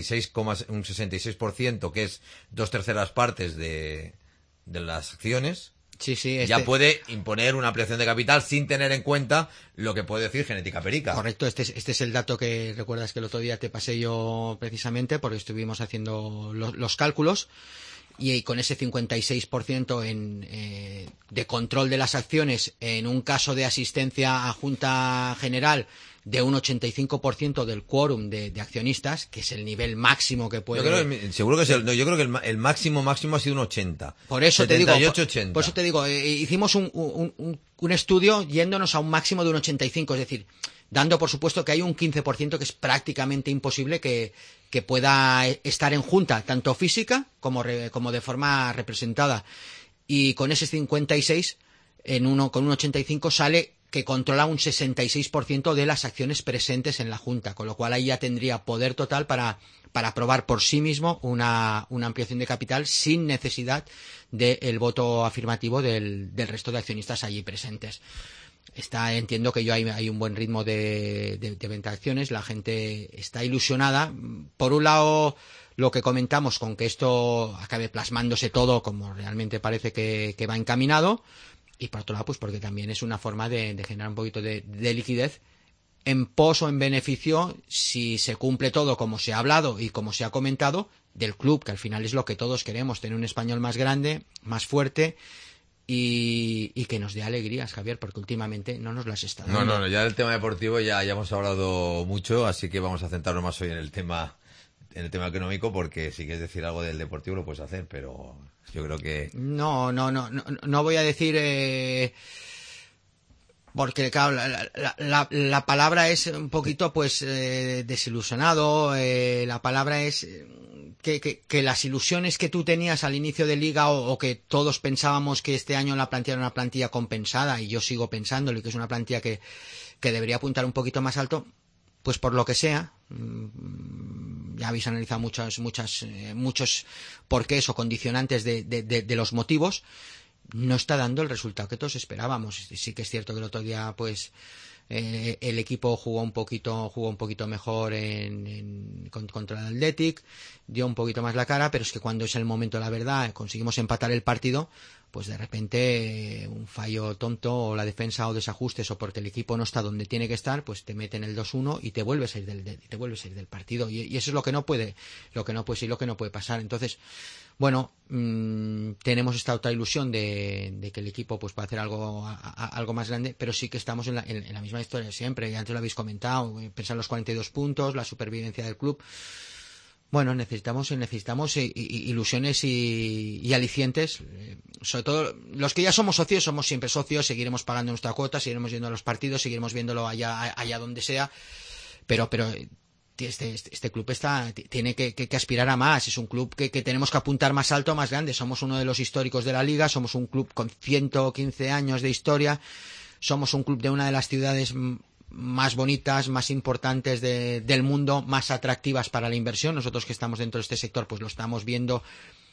66%, que es 2/3 partes de las acciones. Sí, ya puede imponer una ampliación de capital sin tener en cuenta lo que puede decir Genética Perica. Correcto, este es el dato que recuerdas que el otro día te pasé yo precisamente porque estuvimos haciendo los cálculos y con ese 56% de control de las acciones en un caso de asistencia a Junta General de un 85% del quórum de accionistas, que es el nivel máximo que puede... Yo creo que el máximo ha sido un 80. Por eso 78, 80. Por eso te digo, hicimos un estudio yéndonos a un máximo de un 85, es decir, dando por supuesto que hay un 15% que es prácticamente imposible que pueda estar en junta, tanto física como de forma representada. Y con ese 56, con un 85 sale que controla un 66% de las acciones presentes en la Junta, con lo cual ahí ya tendría poder total para aprobar por sí mismo una ampliación de capital sin necesidad del voto afirmativo del resto de accionistas allí presentes. Entiendo que hay un buen ritmo de venta de acciones, la gente está ilusionada. Por un lado, lo que comentamos con que esto acabe plasmándose todo como realmente parece que va encaminado. Y por otro lado, pues porque también es una forma de generar un poquito de liquidez en pos o en beneficio, si se cumple todo como se ha hablado y como se ha comentado, del club, que al final es lo que todos queremos, tener un español más grande, más fuerte y que nos dé alegrías, Javier, porque últimamente no nos las está dando. No, ya del tema deportivo ya hemos hablado mucho, así que vamos a centrarnos más hoy en el tema económico, porque si quieres decir algo del deportivo lo puedes hacer, pero yo creo que... No voy a decir... porque claro, la palabra es un poquito pues desilusionado, la palabra es que las ilusiones que tú tenías al inicio de liga o que todos pensábamos que este año la plantilla era una plantilla compensada, y yo sigo pensándolo, que es una plantilla que debería apuntar un poquito más alto, pues por lo que sea, ya habéis analizado muchos porqués o condicionantes de los motivos, no está dando el resultado que todos esperábamos. Sí que es cierto que el otro día pues el equipo jugó un poquito mejor contra el Athletic, dio un poquito más la cara, pero es que cuando es el momento de la verdad conseguimos empatar el partido, pues de repente un fallo tonto o la defensa o desajustes o porque el equipo no está donde tiene que estar, pues te meten el 2-1 y te vuelves a ir del partido, y eso es lo que no puede pasar. Entonces, bueno, tenemos esta otra ilusión de que el equipo pues pueda hacer algo más grande, pero sí que estamos en la misma historia de siempre. Ya antes lo habéis comentado, pensar en los 42 puntos, la supervivencia del club. Bueno, necesitamos ilusiones y alicientes, sobre todo los que ya somos socios, somos siempre socios, seguiremos pagando nuestra cuota, seguiremos yendo a los partidos, seguiremos viéndolo allá donde sea, pero este club tiene que aspirar a más. Es un club que tenemos que apuntar más alto, más grande. Somos uno de los históricos de la liga, somos un club con 115 años de historia, somos un club de una de las ciudades más bonitas, más importantes del mundo, más atractivas para la inversión. Nosotros que estamos dentro de este sector pues lo estamos viendo,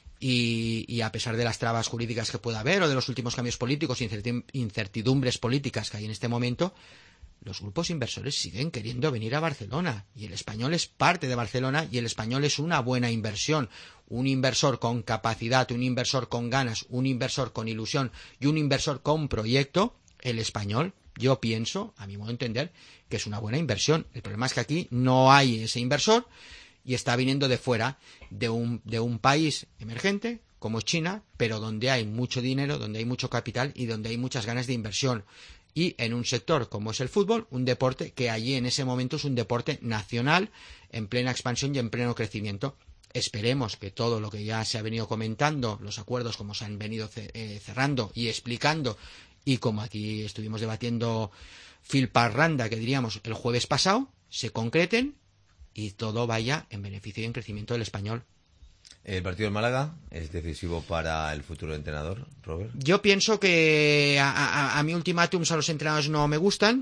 y a pesar de las trabas jurídicas que pueda haber o de los últimos cambios políticos, incertidumbres políticas que hay en este momento, los grupos inversores siguen queriendo venir a Barcelona, y el Español es parte de Barcelona, y el Español es una buena inversión. Un inversor con capacidad, un inversor con ganas, un inversor con ilusión y un inversor con proyecto el Español, yo pienso, a mi modo de entender, que es una buena inversión. El problema es que aquí no hay ese inversor y está viniendo de fuera, de un país emergente como es China, pero donde hay mucho dinero, donde hay mucho capital y donde hay muchas ganas de inversión. Y en un sector como es el fútbol, un deporte que allí en ese momento es un deporte nacional, en plena expansión y en pleno crecimiento. Esperemos que todo lo que ya se ha venido comentando, los acuerdos como se han venido cerrando y explicando, y como aquí estuvimos debatiendo Phil Parranda, que diríamos el jueves pasado, se concreten y todo vaya en beneficio y en crecimiento del Español. ¿El partido en Málaga es decisivo para el futuro entrenador, Robert? Yo pienso que a mí ultimátums a los entrenadores no me gustan.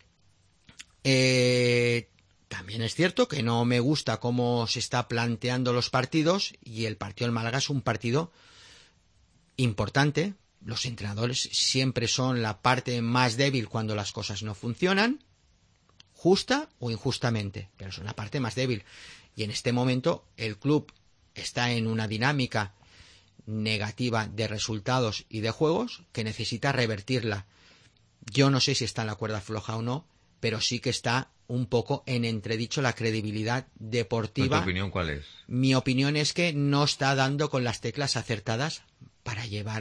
También es cierto que no me gusta cómo se está planteando los partidos, y el partido en Málaga es un partido importante. Los entrenadores siempre son la parte más débil cuando las cosas no funcionan, justa o injustamente, pero son la parte más débil. Y en este momento el club está en una dinámica negativa de resultados y de juegos que necesita revertirla. Yo no sé si está en la cuerda floja o no, pero sí que está un poco en entredicho la credibilidad deportiva. ¿Tu opinión cuál es? Mi opinión es que no está dando con las teclas acertadas para llevar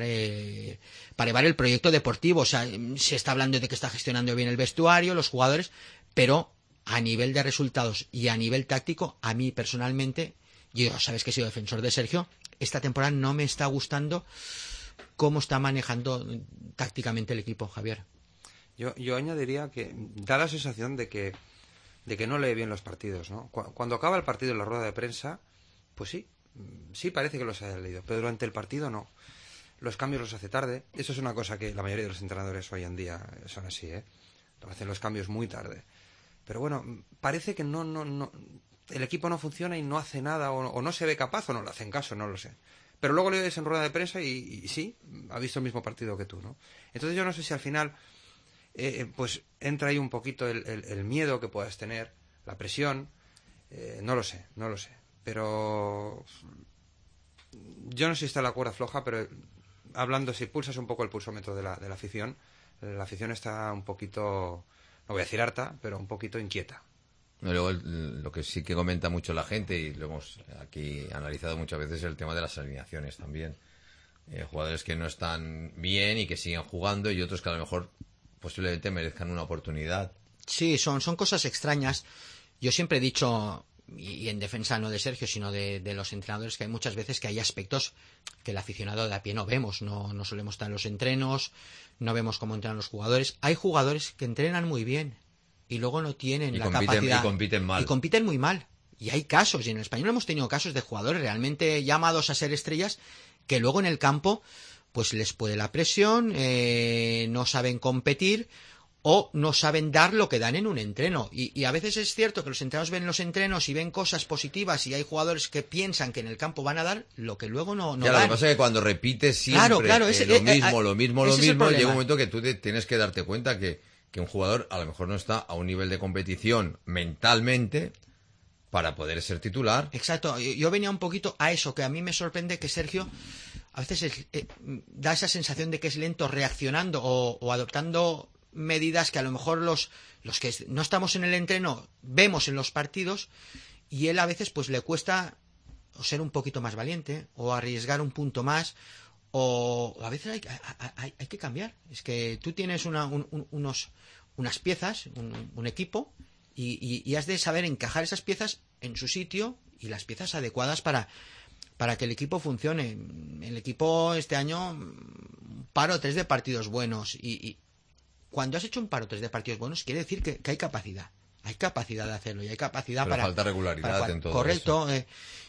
el proyecto deportivo. O sea, se está hablando de que está gestionando bien el vestuario, los jugadores, pero a nivel de resultados y a nivel táctico, a mí personalmente, yo sabes que he sido defensor de Sergio, esta temporada no me está gustando cómo está manejando tácticamente el equipo, Javier. Yo añadiría que da la sensación de que no lee bien los partidos, ¿no? Cuando acaba el partido en la rueda de prensa, pues sí parece que los haya leído, pero durante el partido no. Los cambios los hace tarde. Eso es una cosa que la mayoría de los entrenadores hoy en día son así, ¿eh? Hacen los cambios muy tarde. Pero bueno, parece que no el equipo no funciona y no hace nada, o no se ve capaz, o no le hacen caso, no lo sé. Pero luego le oyes en rueda de prensa y sí, ha visto el mismo partido que tú, ¿no? Entonces yo no sé si al final pues entra ahí un poquito el miedo que puedas tener, la presión, no lo sé. Pero yo no sé si está la cuerda floja, pero hablando, si pulsas un poco el pulsómetro de la afición, la afición está un poquito, no voy a decir harta, pero un poquito inquieta. Luego, lo que sí que comenta mucho la gente, y lo hemos aquí analizado muchas veces, es el tema de las alineaciones también. Jugadores que no están bien y que siguen jugando, y otros que a lo mejor posiblemente merezcan una oportunidad. Sí, son cosas extrañas. Yo siempre he dicho, y en defensa no de Sergio, sino de los entrenadores, que hay muchas veces que hay aspectos que el aficionado de a pie no vemos. No solemos estar en los entrenos, no vemos cómo entrenan los jugadores. Hay jugadores que entrenan muy bien y luego no tienen la capacidad. Y compiten mal. Y compiten muy mal. Y hay casos, y en el español hemos tenido casos de jugadores realmente llamados a ser estrellas que luego en el campo pues les puede la presión, no saben competir o no saben dar lo que dan en un entreno. Y a veces es cierto que los entrenadores ven los entrenos y ven cosas positivas, y hay jugadores que piensan que en el campo van a dar lo que luego no dan. Lo que pasa es que cuando repites siempre lo mismo, llega un momento que tú tienes que darte cuenta que un jugador a lo mejor no está a un nivel de competición mentalmente para poder ser titular. Exacto, yo venía un poquito a eso, que a mí me sorprende que Sergio a veces da esa sensación de que es lento reaccionando o adoptando medidas que a lo mejor los que no estamos en el entreno vemos en los partidos, y él a veces pues le cuesta o ser un poquito más valiente o arriesgar un punto más, o a veces hay que cambiar. Es que tú tienes unas piezas, un equipo, y has de saber encajar esas piezas en su sitio y las piezas adecuadas para que el equipo funcione. El equipo este año, un par o tres de partidos buenos, y cuando has hecho un par o tres de partidos buenos quiere decir que hay capacidad. Hay capacidad de hacerlo y hay capacidad pero falta regularidad en todo correcto, eso.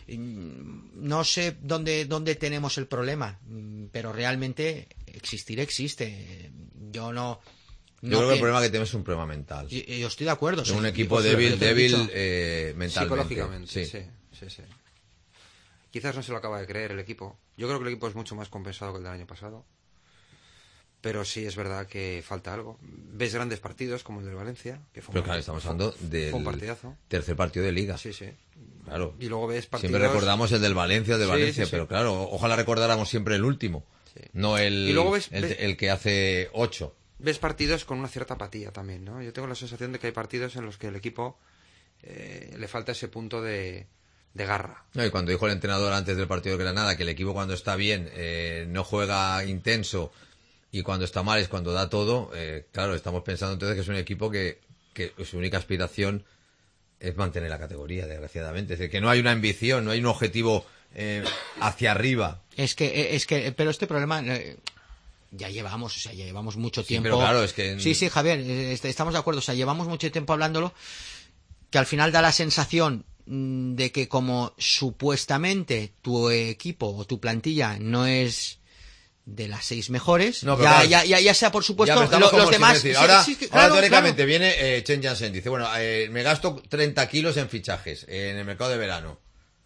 No sé dónde tenemos el problema, pero realmente existe. Yo creo que el problema que tenemos es un problema mental. Yo estoy de acuerdo. Es un equipo débil mentalmente. Psicológicamente, sí. Quizás no se lo acaba de creer el equipo. Yo creo que el equipo es mucho más compensado que el del año pasado. Pero sí es verdad que falta algo. Ves grandes partidos como el del Valencia, que fue estamos hablando del tercer partido de Liga. Sí. Claro. Y luego ves partidos... Siempre recordamos el del Valencia, sí. Pero claro, ojalá recordáramos siempre el último, no el que hace 8. ves partidos con una cierta apatía también, ¿no? Yo tengo la sensación de que hay partidos en los que el equipo le falta ese punto de garra. No, y cuando dijo el entrenador antes del partido de Granada que el equipo cuando está bien no juega intenso y cuando está mal es cuando da todo, claro, estamos pensando entonces que es un equipo que su única aspiración es mantener la categoría, desgraciadamente. Es decir, que no hay una ambición, no hay un objetivo hacia arriba. Es que, pero este problema ya llevamos mucho tiempo. Pero claro, es que... Sí, Javier, estamos de acuerdo. O sea, llevamos mucho tiempo hablándolo, que al final da la sensación de que como supuestamente tu equipo o tu plantilla no es de las 6 mejores, no, ya sea por supuesto los demás. Decir, ahora teóricamente viene Chen Jansen, dice, bueno, me gasto 30 kilos en fichajes en el mercado de verano.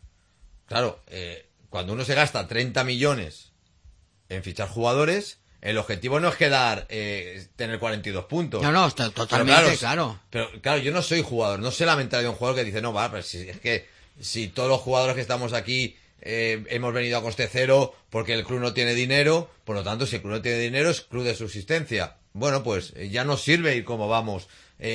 Claro, cuando uno se gasta 30 millones en fichar jugadores, el objetivo no es tener 42 puntos. No, está totalmente claro. Pero claro, yo no soy jugador, no sé la mentalidad de un jugador que dice, no, va, pero es que si todos los jugadores que estamos aquí hemos venido a coste cero porque el club no tiene dinero, por lo tanto, si el club no tiene dinero es club de subsistencia. Bueno, pues ya nos sirve ir como vamos.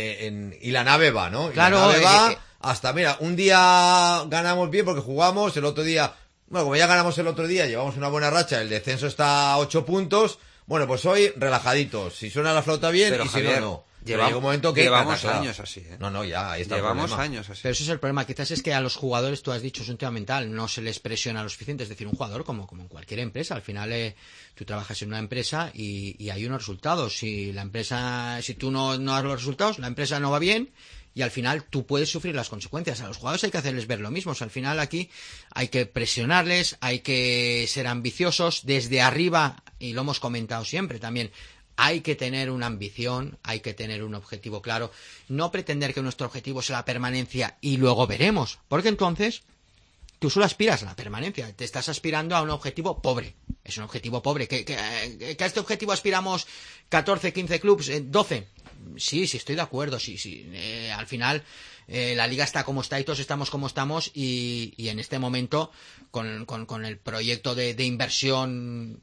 Y la nave va, ¿no? Y claro, la nave va hasta, mira, un día ganamos bien porque jugamos, el otro día, bueno, como ya ganamos el otro día, llevamos una buena racha, el descenso está a 8 puntos, bueno, pues hoy relajaditos, si suena la flauta bien, pero, y Javier, si no. Llega un momento que llevamos años así, No, ya, ahí está llevamos el problema. años así. Pero eso es el problema, quizás es que a los jugadores, tú has dicho, es un tema mental, no se les presiona lo suficiente. Es decir, un jugador como en cualquier empresa, al final tú trabajas en una empresa y hay unos resultados. Si tú no das los resultados, la empresa no va bien y al final tú puedes sufrir las consecuencias. A los jugadores hay que hacerles ver lo mismo. O sea, al final aquí hay que presionarles, hay que ser ambiciosos desde arriba, y lo hemos comentado siempre también. Hay que tener una ambición, hay que tener un objetivo claro, no pretender que nuestro objetivo sea la permanencia y luego veremos, porque entonces tú solo aspiras a la permanencia, te estás aspirando a un objetivo pobre, es un objetivo pobre, que a este objetivo aspiramos 14, 15 clubes, 12, sí, estoy de acuerdo, sí, al final la liga está como está y todos estamos como estamos y en este momento con el proyecto de inversión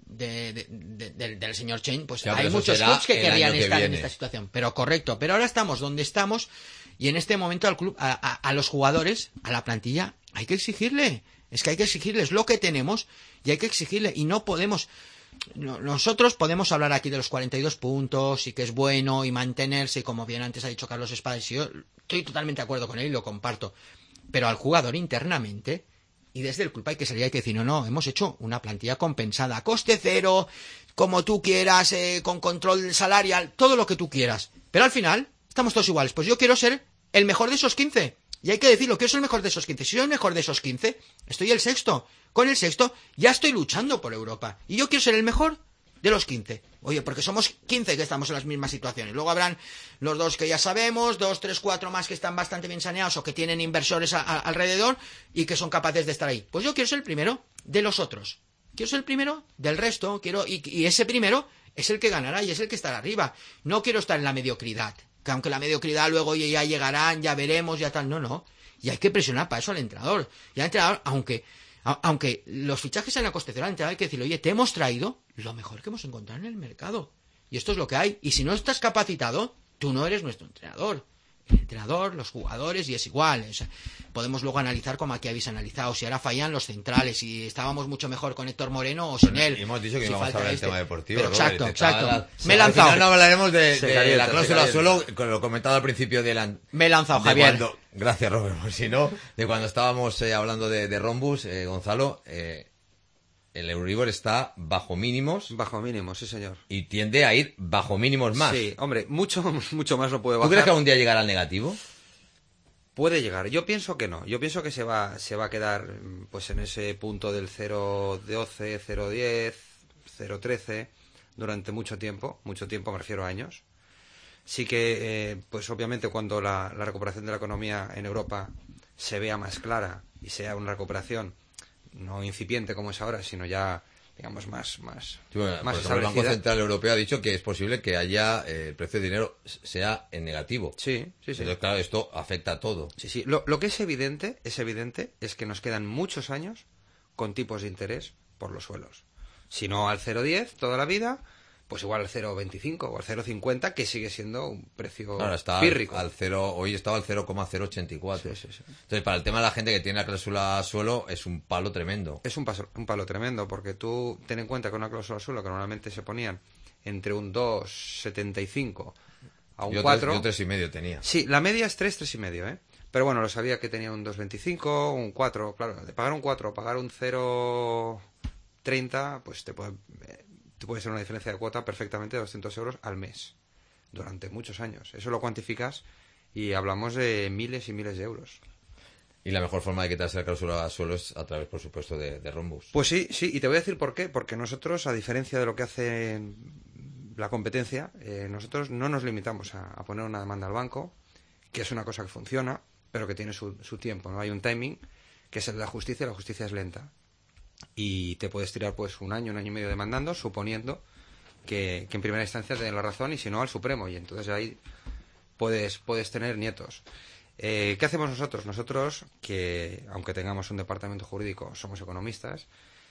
del señor Chen, pues hay muchos clubes que querrían estar en esta situación, pero correcto, pero ahora estamos donde estamos y en este momento al club, a los jugadores, a la plantilla, hay que exigirle, es que hay que exigirles lo que tenemos y hay que exigirle y no podemos... Nosotros podemos hablar aquí de los 42 puntos y que es bueno y mantenerse, y como bien antes ha dicho Carlos Espadas, y yo estoy totalmente de acuerdo con él y lo comparto, pero al jugador internamente y desde el club hay que salir y hay que decir, no, hemos hecho una plantilla compensada, a coste cero, como tú quieras, con control salarial, todo lo que tú quieras, pero al final estamos todos iguales, pues yo quiero ser el mejor de esos 15, y hay que decirlo, quiero ser el mejor de esos 15, si soy el mejor de esos 15, estoy el sexto, con el sexto ya estoy luchando por Europa, y yo quiero ser el mejor de los 15. Oye, porque somos 15 que estamos en las mismas situaciones. Luego habrán los 2 que ya sabemos, 2, 3, 4 más que están bastante bien saneados o que tienen inversores alrededor y que son capaces de estar ahí. Pues yo quiero ser el primero de los otros. Quiero ser el primero del resto. Y ese primero es el que ganará y es el que estará arriba. No quiero estar en la mediocridad. Que aunque la mediocridad luego ya llegarán, ya veremos, ya tal. No. Y hay que presionar para eso al entrenador. Y al entrenador, aunque los fichajes sean a coste cero, al entrenador hay que decirle, oye, te hemos traído lo mejor que hemos encontrado en el mercado. Y esto es lo que hay. Y si no estás capacitado, tú no eres nuestro entrenador. El entrenador, los jugadores, y es igual. O sea, podemos luego analizar como aquí habéis analizado, si ahora fallan los centrales, si estábamos mucho mejor con Héctor Moreno o sin él. Y hemos dicho que íbamos a hablar del tema deportivo. Pero Robert, exacto. Me he lanzado. Al final no hablaremos de la cláusula suelo, con lo comentado al principio de la... Me he lanzado, Javier. Gracias, Robert. Pues si no, de cuando estábamos hablando de Rombus, Gonzalo, el Euribor está bajo mínimos. Bajo mínimos, sí, señor. Y tiende a ir bajo mínimos más. Sí, hombre, mucho más no puede bajar. ¿Tú crees que algún día llegará al negativo? Puede llegar. Yo pienso que no. Yo pienso que se va a quedar pues en ese punto del 0,12, 0,10, 0,13 durante mucho tiempo. Mucho tiempo, me refiero a años. Sí que, pues obviamente cuando la recuperación de la economía en Europa se vea más clara y sea una recuperación no incipiente como es ahora, sino ya, digamos, más establecida. El Banco Central Europeo ha dicho que es posible que haya el precio de dinero sea en negativo. Sí. Entonces, claro, esto afecta a todo. Sí. Lo que es evidente es que nos quedan muchos años con tipos de interés por los suelos. Si no al 0,10 toda la vida, pues igual al 0,25 o al 0,50, que sigue siendo un precio claro, está pírrico. Hoy estaba al 0,084. Sí. Entonces, para el tema de la gente que tiene la cláusula suelo, es un palo tremendo. Es un palo tremendo, porque tú ten en cuenta que una cláusula suelo que normalmente se ponían entre un 2,75 a un 4... Yo 3,5 tenía. Sí, la media es 3,5, ¿eh? Pero bueno, lo sabía que tenía un 2,25, un 4, claro, de pagar un 4 a pagar un 0,30, pues te puede ser una diferencia de cuota perfectamente de 200 euros al mes, durante muchos años. Eso lo cuantificas y hablamos de miles y miles de euros. Y la mejor forma de quitarse la cláusula suelo es a través, por supuesto, de Rhombus. Pues sí, y te voy a decir por qué. Porque nosotros, a diferencia de lo que hace la competencia, nosotros no nos limitamos a poner una demanda al banco, que es una cosa que funciona, pero que tiene su tiempo, ¿no? Hay un timing, que es el de la justicia, y la justicia es lenta. Y te puedes tirar pues un año y medio demandando, suponiendo que en primera instancia te den la razón, y si no, al Supremo. Y entonces ahí puedes tener nietos. ¿Qué hacemos nosotros? Nosotros, que aunque tengamos un departamento jurídico, somos economistas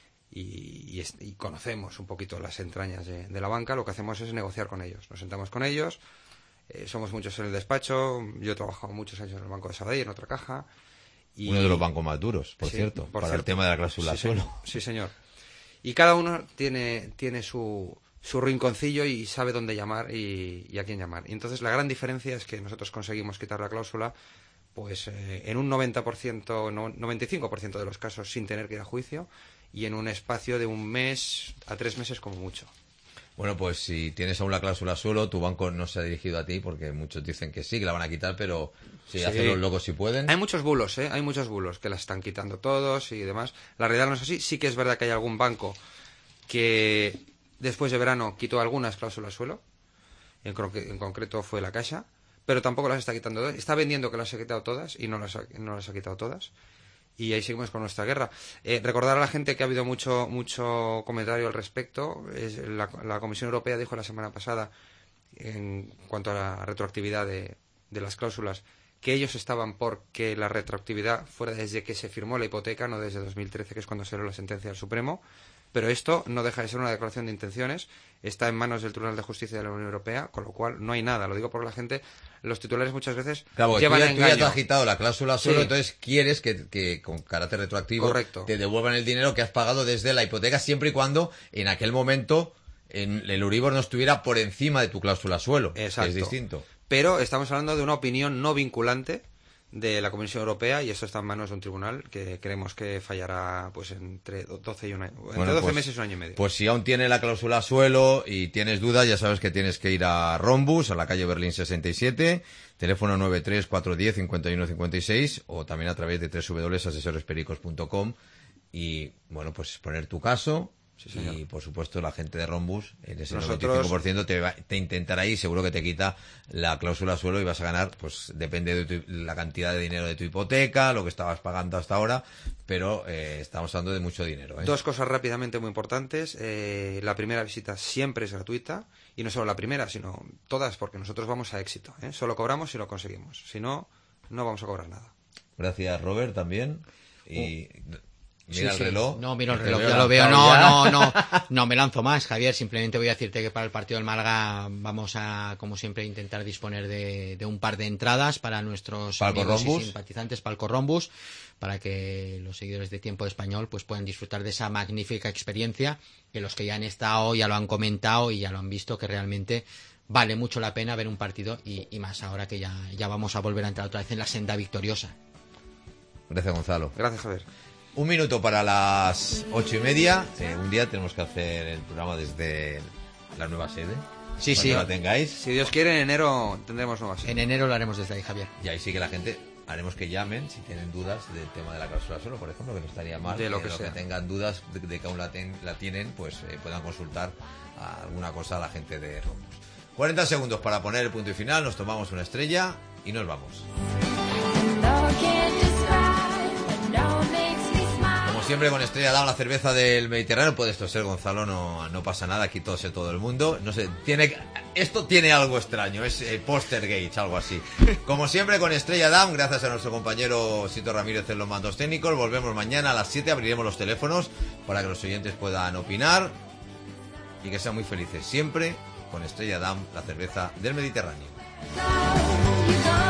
y conocemos un poquito las entrañas de la banca, lo que hacemos es negociar con ellos. Nos sentamos con ellos. Somos muchos en el despacho. Yo he trabajado muchos años en el Banco de Sabadell, en otra caja. Y... Uno de los bancos más duros, por sí, cierto, para el tema de la cláusula suelo. Sí, señor. Y cada uno tiene su rinconcillo y sabe dónde llamar y a quién llamar. Y entonces la gran diferencia es que nosotros conseguimos quitar la cláusula pues en un 90%, 95% de los casos sin tener que ir a juicio, y en un espacio de 1 mes a 3 meses como mucho. Bueno, pues si tienes aún la cláusula suelo, tu banco no se ha dirigido a ti, porque muchos dicen que sí, que la van a quitar, pero si hacen los locos si pueden. Hay muchos bulos, hay muchos bulos que la están quitando todos y demás. La realidad no es así. Sí que es verdad que hay algún banco que después de verano quitó algunas cláusulas suelo, en concreto fue la Caixa, pero tampoco las está quitando todas. Está vendiendo que las ha quitado todas y no las ha quitado todas. Y ahí seguimos con nuestra guerra. Recordar a la gente que ha habido mucho comentario al respecto. La Comisión Europea dijo la semana pasada, en cuanto a la retroactividad de las cláusulas, que ellos estaban por que la retroactividad fuera desde que se firmó la hipoteca, no desde 2013, que es cuando salió la sentencia del Supremo. Pero esto no deja de ser una declaración de intenciones, está en manos del Tribunal de Justicia de la Unión Europea, con lo cual no hay nada. Lo digo porque la gente, los titulares muchas veces llevan a engaño. Tú ya te has quitado la cláusula suelo, sí. Entonces quieres que con carácter retroactivo Correcto. te devuelvan el dinero que has pagado desde la hipoteca, siempre y cuando en aquel momento el Euribor no estuviera por encima de tu cláusula suelo. Exacto. Es distinto. Pero estamos hablando de una opinión no vinculante de la Comisión Europea, y eso está en manos de un tribunal que creemos que fallará pues entre 12 y un año, entre 12 meses y 1 año y medio. Pues si aún tiene la cláusula suelo y tienes dudas, ya sabes que tienes que ir a Rhombus, a la calle Berlín 67, teléfono 93-410-5156, o también a través de www.asesorespericos.com, y bueno, pues poner tu caso. Sí, señor. Y por supuesto la gente de Rhombus, en ese Nosotros... 95% te intentará ir, seguro que te quita la cláusula suelo y vas a ganar, pues depende de la cantidad de dinero de tu hipoteca, lo que estabas pagando hasta ahora, pero estamos hablando de mucho dinero. Dos cosas rápidamente muy importantes. La primera visita siempre es gratuita, y no solo la primera, sino todas, porque nosotros vamos a éxito. Solo cobramos si lo conseguimos, si no, no vamos a cobrar nada. Gracias, Robert, también. Y... Mira el reloj. No, miro el reloj, ya lo veo. No me lanzo más, Javier. Simplemente voy a decirte que para el partido del Málaga vamos a, como siempre, intentar disponer de un par de entradas para nuestros amigos y simpatizantes, Palco Rhombus, para que los seguidores de Tiempo de Español pues puedan disfrutar de esa magnífica experiencia, que los que ya han estado ya lo han comentado y ya lo han visto, que realmente vale mucho la pena ver un partido, y más ahora que ya vamos a volver a entrar otra vez en la senda victoriosa. Gracias, Gonzalo. Gracias, Javier. 1 minuto para las 8:30. Un día tenemos que hacer el programa desde la nueva sede. Sí, sí. La tengáis. Si Dios quiere, en enero tendremos nueva sede. En enero lo haremos desde ahí, Javier. Y ahí sí que la gente, haremos que llamen si tienen dudas del tema de la cláusula suelo, por ejemplo, que no estaría mal. De lo que tengan dudas de que aún la tienen, pues puedan consultar alguna cosa a la gente de Rhombus. 40 segundos para poner el punto y final. Nos tomamos una estrella y nos vamos. Siempre con Estrella Damm, la cerveza del Mediterráneo. Puedes toser, Gonzalo, no pasa nada, aquí tose todo el mundo. No sé, esto tiene algo extraño, es Postergate, algo así. Como siempre con Estrella Damm, gracias a nuestro compañero Sito Ramírez en los mandos técnicos. Volvemos mañana a las 7, abriremos los teléfonos para que los oyentes puedan opinar. y que sean muy felices siempre con Estrella Damm, la cerveza del Mediterráneo. You go.